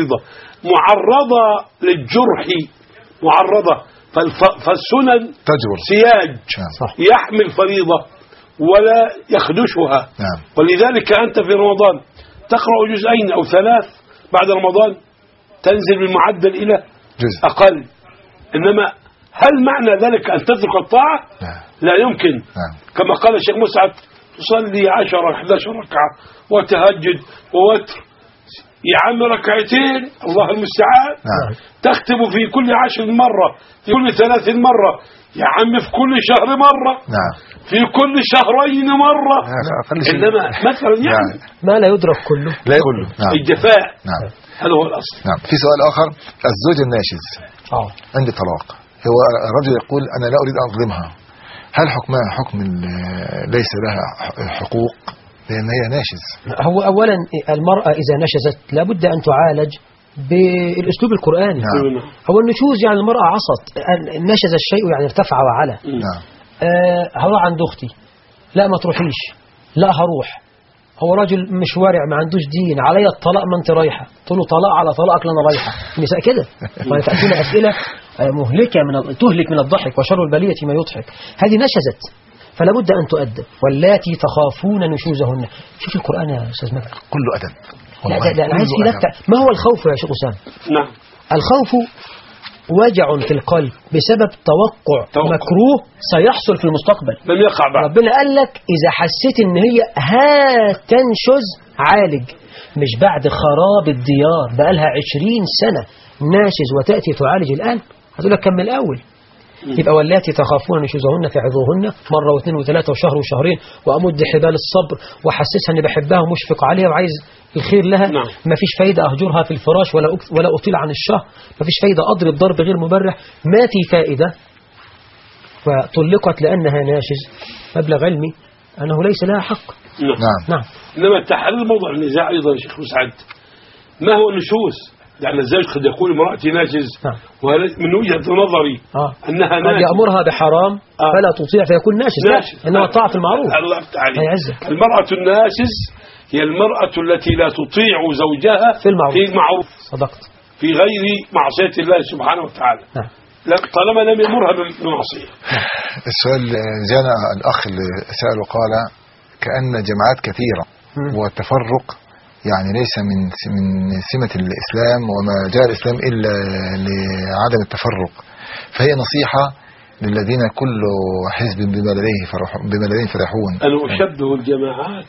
معرضة للجرح، معرضة، فالسنن تجبر سياج صح. يحمل فريضة ولا يخدشها. نعم. ولذلك أنت في رمضان تقرأ جزئين أو ثلاث، بعد رمضان تنزل بالمعدل إلى جزء أقل. إنما هل معنى ذلك أن تترك الطاعة؟ نعم. لا يمكن. نعم. كما قال الشيخ مسعد تصلي عشرة إحدى عشرة ركعة وتهجد ووتر، يا عم ركعتين الله المستعان. نعم. تختم في كل عشر مرة، في كل ثلاث مرة، يا عم في كل شهر مرة. نعم. في كل شهرين مرة. نعم. إنما مثلا يعني ما لا يدرك كله لا كله. نعم. الجفاء. نعم. هذا هو الأصل. نعم. في سؤال آخر، الزوج الناشز اه عند طلاق، هو الرجل يقول أنا لا أريد أن أظلمها، هل حكمها حكم ليس لها حقوق لأن هي ناشز؟ هو أولا المرأة إذا نشزت لابد أن تعالج بالأسلوب القرآني. نعم. هو النشوز يعني المرأة عصت، نشز الشيء يعني ارتفع وعلى. نعم. أه هروح عند أختي، لا ما تروحيش، لا هروح، هو راجل مش وارع ما عندوش دين، علي الطلاق ما انت رايحة، تقول له طلاق على طلاقك لأنا رايحة. النساء كده فتأتينا أسئلة مهلكة من تهلك من الضحك وشر البلية ما يضحك. هذه نشزت فلا بد أن تؤدب. واللاتي تخافون نشوزهن، شوف القرآن يا أستاذ مكي كله أدب. لا ده ده عايز كده. ما هو الخوف يا شيخ أسامة؟ نعم. الخوف وجع في القلب بسبب توقع, توقع مكروه سيحصل في المستقبل لم يقع بعد. ربنا قال لك إذا حسيت إن هي هتنشز عالج، مش بعد خراب الديار بقالها عشرين سنة ناشز وتأتي تعالج الآن، هتقول لك كمل الأول. يبقى واللاتي تخافون نشوزهن فعظوهن مرة واثنين وثلاثة وشهر وشهرين، وأمد حبال الصبر وحسسها إني بحبها ومشفق عليها وعايز الخير لها. نعم. ما فيش فايدة أهجرها في الفراش ولا ولا أطيل عن الشهر، ما فيش فايدة أضرب ضرب غير مبرح، ما في فائدة. فطلقت لأنها ناشز، مبلغ علمي أنه ليس لها حق. نعم. نعم. إنما تحرير موضوع النزاع أيضا يا شيخ مسعد، ما هو النشوز؟ يعني الزوج قد يقول امرأتي ناشز. نعم. ومن وجهة نظري آه. أنها قد ناشز يأمرها بحرام آه. فلا تطيع فيكون ناشز. ناشز. إنما الطاعة في المعروف. الله تعالى. هيعزك. المرأة الناشز هي المرأة التي لا تطيع زوجها في المعروف, في المعروف. صدقت. في غير معصية الله سبحانه وتعالى. نعم. طالما لم يمرها بمعصية. السؤال جانا الأخ اللي سأل وقال كأن جماعات كثيرة والتفرق يعني ليس من من سمة الإسلام، وما جاء الإسلام إلا لعدم التفرق، فهي نصيحة للذين كل حزب بما لديه فرحون بما لديهم فرحون. أنا أشبه الجماعات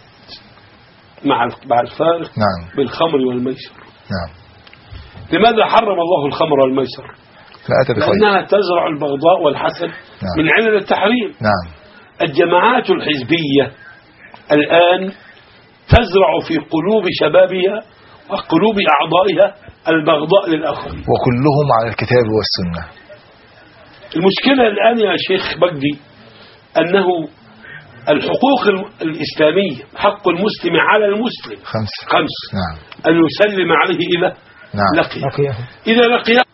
مع مع الفارق نعم. بالخمر والميسر. نعم. لماذا حرم الله الخمر والميسر؟ لأنها تزرع البغضاء والحسد. نعم. من علل التحريم. نعم. الجماعات الحزبية الآن تزرع في قلوب شبابها وقلوب أعضائها البغضاء للآخرين، وكلهم على الكتاب والسنة. المشكلة الآن يا شيخ بجدي أنه الحقوق الإسلامية حق المسلم على المسلم خمس, خمس. نعم. أن يسلم عليه إلى نعم. لقيه. إذا لقيه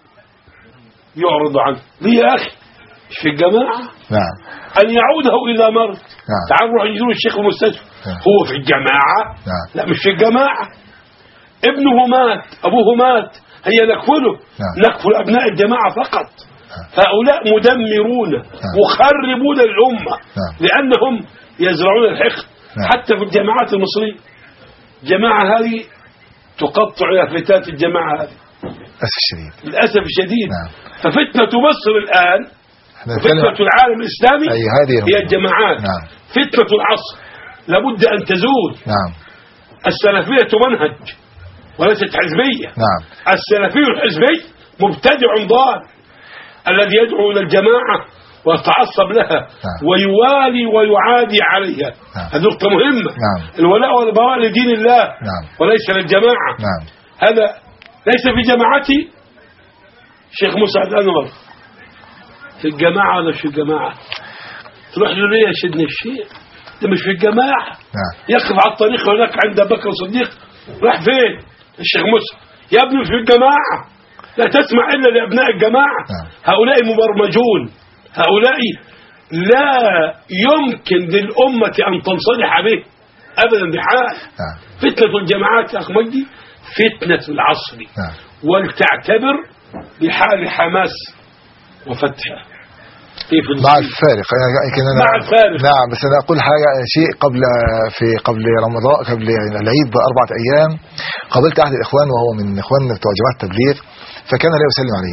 يعرض عنه، ليه يا أخي مش في الجماعة. نعم. أن يعوده إذا مرض. نعم. تعال نروح نجيله الشيخ المستشفى. نعم. هو في الجماعة. نعم. لا مش في الجماعة، ابنه مات أبوه مات، هي نكفله. نعم. نكفل أبناء الجماعة فقط. نعم. هؤلاء مدمرون. نعم. مخربون الأمة. نعم. لأنهم يزرعون الحقد. نعم. حتى في الجماعات المصرية الجماعة هذه تقطع لافتات الجماعة هذه للأسف الشديد. للأسف الشديد. نعم. ففتنة مصر الآن فتنة العالم الإسلامي هي الجماعات. نعم. فتنة العصر لابد أن تزول. نعم. السلفية منهج وليست حزبية. نعم. السلفي الحزبي مبتدع ضال الذي يدعو إلى الجماعة ويتعصب لها. نعم. ويوالي ويعادي عليها. نعم. هذه نقطة مهمة. نعم. الولاء والبراء لدين الله. نعم. وليس للجماعة. نعم. هذا ليس في جماعتي شيخ مسعد أنور في الجماعة ولا في الجماعة. تروح له ليه يا سيدنا الشيخ ده مش في الجماعة. نعم. يقف على الطريق هناك عند بكر الصديق راح فين الشيخ مسعد يا ابني مش في الجماعة لا تسمع إلا لأبناء الجماعة. هؤلاء مبرمجون، هؤلاء لا يمكن للأمة أن تنصلح به أبدا بحال. فتنة الجماعات يا أخي مجدي فتنة العصر، ولتعتبر بحال حماس وفتحها مع الفارق. أنا مع الفارق. نعم، بس أنا أقول حاجة شيء قبل في قبل رمضان، قبل العيد بأربعة أيام قابلت أحد الإخوان وهو من إخواننا بتوع جماعة التبليغ، فكان لا يسلم علي،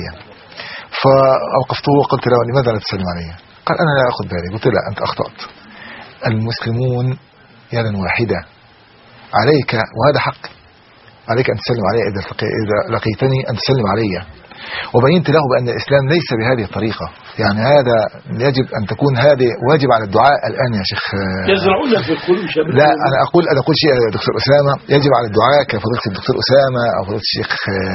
فأوقفته وقلت له لماذا لا تسلم علي؟ قال أنا لا أخذ بالي. قلت لا، أنت أخطأت، المسلمون يدا واحدة، عليك وهذا حق، عليك أن تسلم علي إذا لقيتني أن تسلم علي. وبينت له بأن الإسلام ليس بهذه الطريقة، يعني هذا يجب أن تكون هذه واجب على الدعاء الآن يا شيخ. يزرعون في القلوب شباب. لا أنا أقول أنا أقول شيء يا دكتور أسامة، يجب على الدعاء كفضيلة الدكتور أسامة أو فضيلة الشيخ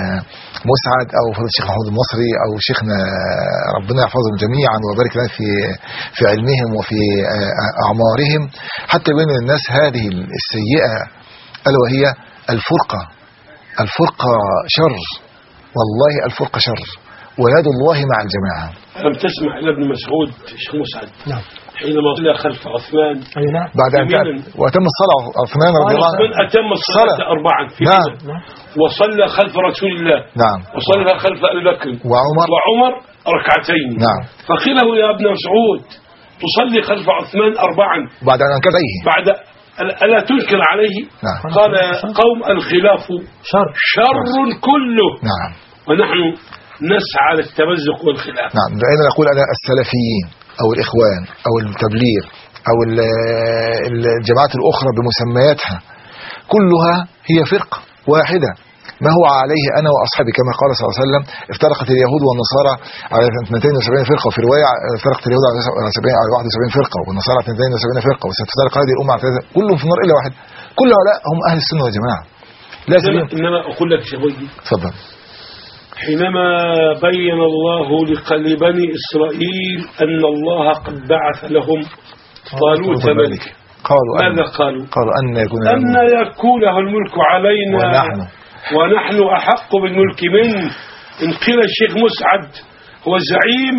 مسعد أو فضيلة الشيخ محمود المصري أو شيخنا ربنا يحفظهم جميعا ويبارك لنا في في علمهم وفي أعمارهم، حتى يبين للناس هذه السيئة ألا وهي الفرقة. الفرقة شر، والله الفرقة شر، ويد الله مع الجماعة. ألم تسمع إلى ابن مسعود الشيخ مسعد نعم حينما صلى خلف عثمان أي نعم بعد أن وأتم الصلاة عثمان رضي الله عنه أتم الصلاة أربعا في نعم. وصلى خلف رسول الله نعم وصلى خلف أبي بكر وعمر وعمر ركعتين نعم. فقيل له يا ابن مسعود تصلي خلف عثمان أربعا بعد أن أنكره بعد ألا تنكر عليه نعم. قال قوم الخلاف شر شر كله نعم. ونحن نسعى للتمزق والخلاف. نعم لأن نقول أنا السلفيين أو الإخوان أو التبليغ أو الجماعات الأخرى بمسمياتها كلها هي فرقة واحدة، ما هو عليه أنا وأصحابي كما قال صلى الله عليه وسلم افترقت اليهود والنصارى على اثنتين وسبعين فرقة، وفي رواية افترقت اليهود على واحد وسبعين فرقة والنصارى على اثنتين وسبعين فرقة، وستفترق هذه الأمة على ثلاثة، كلهم في النار إلا واحد. كل هؤلاء هم أهل السنة والجماعة. لازم إنما أقول لك شبابي تفضل. حينما بين الله لبني إسرائيل أن الله قد بعث لهم طالوت ملكا قالوا ماذا قالوا؟ قالوا أن يكون أن يكون له الملك علينا ونحن ونحن أحق بالملك منه. إن قيل الشيخ مسعد هو زعيم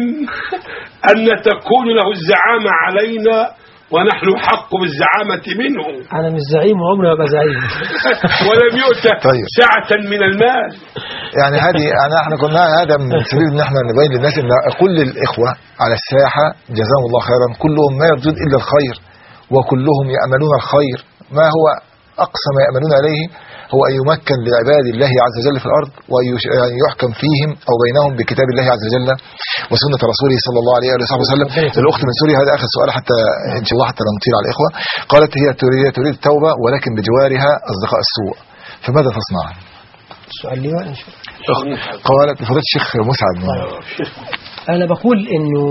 أن تكون له الزعامة علينا ونحن حق بالزعامة منه. أنا مش زعيم وعمري ما أبقى زعيم ولم يؤتى طيب. سعة من المال. يعني هذه أنا احنا كنا هذا من سبيل ان احنا نبين للناس ان كل الإخوة على الساحة جزاهم الله خيرا كلهم ما يرجون إلا الخير وكلهم يأملون الخير. ما هو أقصى ما يأملون عليه هو أن يمكن لعباد الله عز وجل في الأرض وأن يحكم فيهم أو بينهم بكتاب الله عز وجل وسنة رسوله صلى الله عليه وسلم. الأخت من سوريا هذا آخر سؤال حتى إن شاء الله حتى لا نطيل على الإخوة. قالت هي تريد تريد التوبة ولكن بجوارها أصدقاء السوء، فماذا تصنع؟ السؤال لي وإن شاء الله. قالت بفضيلة الشيخ مسعد. أنا بقول إنه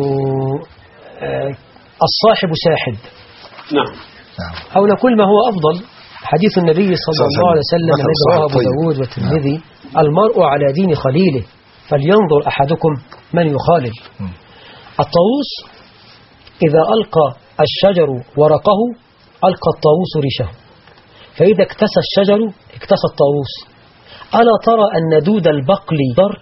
الصاحب ساحب نعم أو نقول ما هو أفضل. حديث النبي صلى الله عليه وسلم الذي رواه أبو داود والترمذي المرء على دين خليله فلينظر أحدكم من يخالل. الطاووس إذا ألقى الشجر ورقه ألقى الطاووس ريشه، فإذا اكتسى الشجر اكتسى الطاووس. ألا ترى أن دود البقل ضر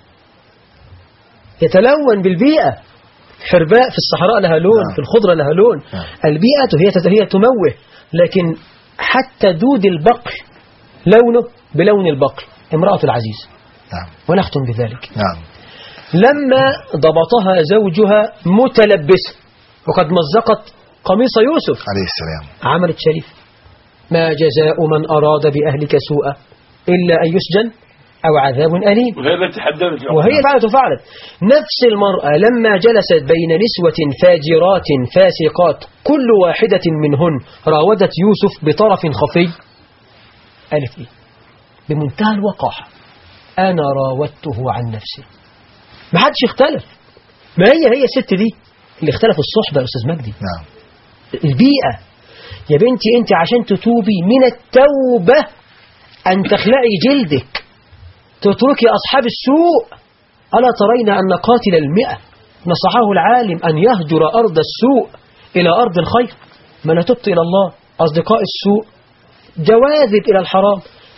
يتلون بالبيئة؟ حرباء في الصحراء لها لون، في الخضرة لها لون، البيئة هي تموه، لكن حتى دود البقل لونه بلون البقل. امرأة العزيز نعم. ونختم بذلك نعم. لما ضبطها زوجها متلبسة وقد مزقت قميص يوسف عليه السلام عملت شريف: ما جزاء من أراد بأهلك سوءا إلا أن يسجن أو عذاب أليم. وهي فعلت وفعلت. نفس المرأة لما جلست بين نسوة فاجرات فاسقات كل واحدة منهن راودت يوسف بطرف خفي، قالت إيه بمنتهى الوقاحة: أنا راودته عن نفسي. ما حدش اختلف، ما هي هي الست دي اللي اختلف الصحبة يا أستاذ مجدي. نعم. البيئة يا بنتي، أنت عشان تتوبي من التوبة أن تخلعي جلدك، تتركي أصحاب السوء. ألا ترين أن قاتل المئة نصحه العالم أن يهجر أرض السوء إلى أرض الخير؟ من تبت إلى الله أصدقاء السوء، جواذب إلى الحرام،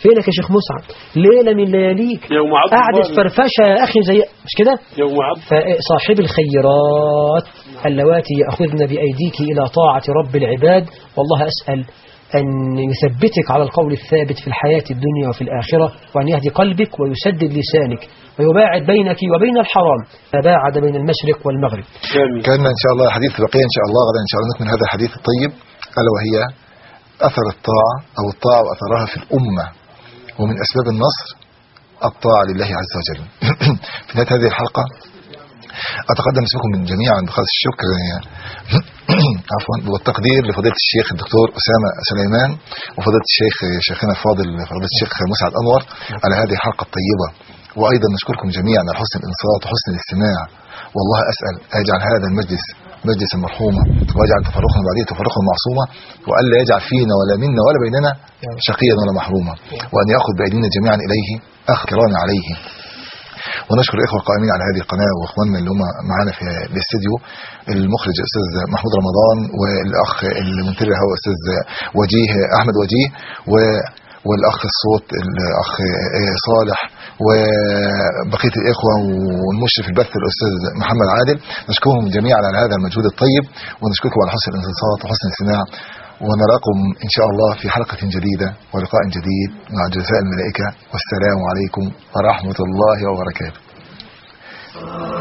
فينك يا شيخ مسعد؟ ليلة من لياليك قعدت فرفشة يا أخي زي مش كده؟ فصاحب الخيرات اللواتي يأخذن بأيديك إلى طاعة رب العباد، والله أسأل أن يثبتك على القول الثابت في الحياة الدنيا وفي الآخرة، وأن يهدي قلبك ويسدد لسانك ويباعد بينك وبين الحرام فباعد بين المشرق والمغرب. كان إن شاء الله حديث بقية إن شاء الله غدا إن شاء الله نكمل هذا الحديث الطيب، ألا وهي أثر الطاعة أو الطاعة وأثرها في الأمة، ومن أسباب النصر الطاعة لله عز وجل. في نهاية هذه الحلقة أتقدم اسمكم من جميعا بخالص الشكر عفوا والتقدير لفضيلة الشيخ الدكتور أسامة سليمان وفضيلة الشيخ شيخنا الفاضل فضيلة الشيخ مسعد أنور على هذه الحلقة الطيبة، وأيضا نشكركم جميعا على حسن الإنصات وحسن الاستماع. والله أسأل أجعل هذا المجلس مجلسا مرحوما، ويجعل تفرقنا بعديه تفرقا معصوما، وألا يجعل فينا ولا منا ولا بيننا شقيا ولا محروما، وأن يأخذ بأيدينا جميعا إليه أخذ كرامة عليه. ونشكر الإخوة القائمين على هذه القناة وإخواننا اللي هم معنا في الاستديو، المخرج أستاذ محمود رمضان، والأخ المنتج هو أستاذ وجيه أحمد وجيه، و والأخ الصوت الأخ صالح، وبقية الإخوة، والمشرف البث الأستاذ محمد عادل. نشكرهم جميعا على هذا المجهود الطيب، ونشكركم على حسن الانصات وحسن الاستماع، ونراكم إن شاء الله في حلقة جديدة ولقاء جديد مع جزاء الملائكة، والسلام عليكم ورحمة الله وبركاته.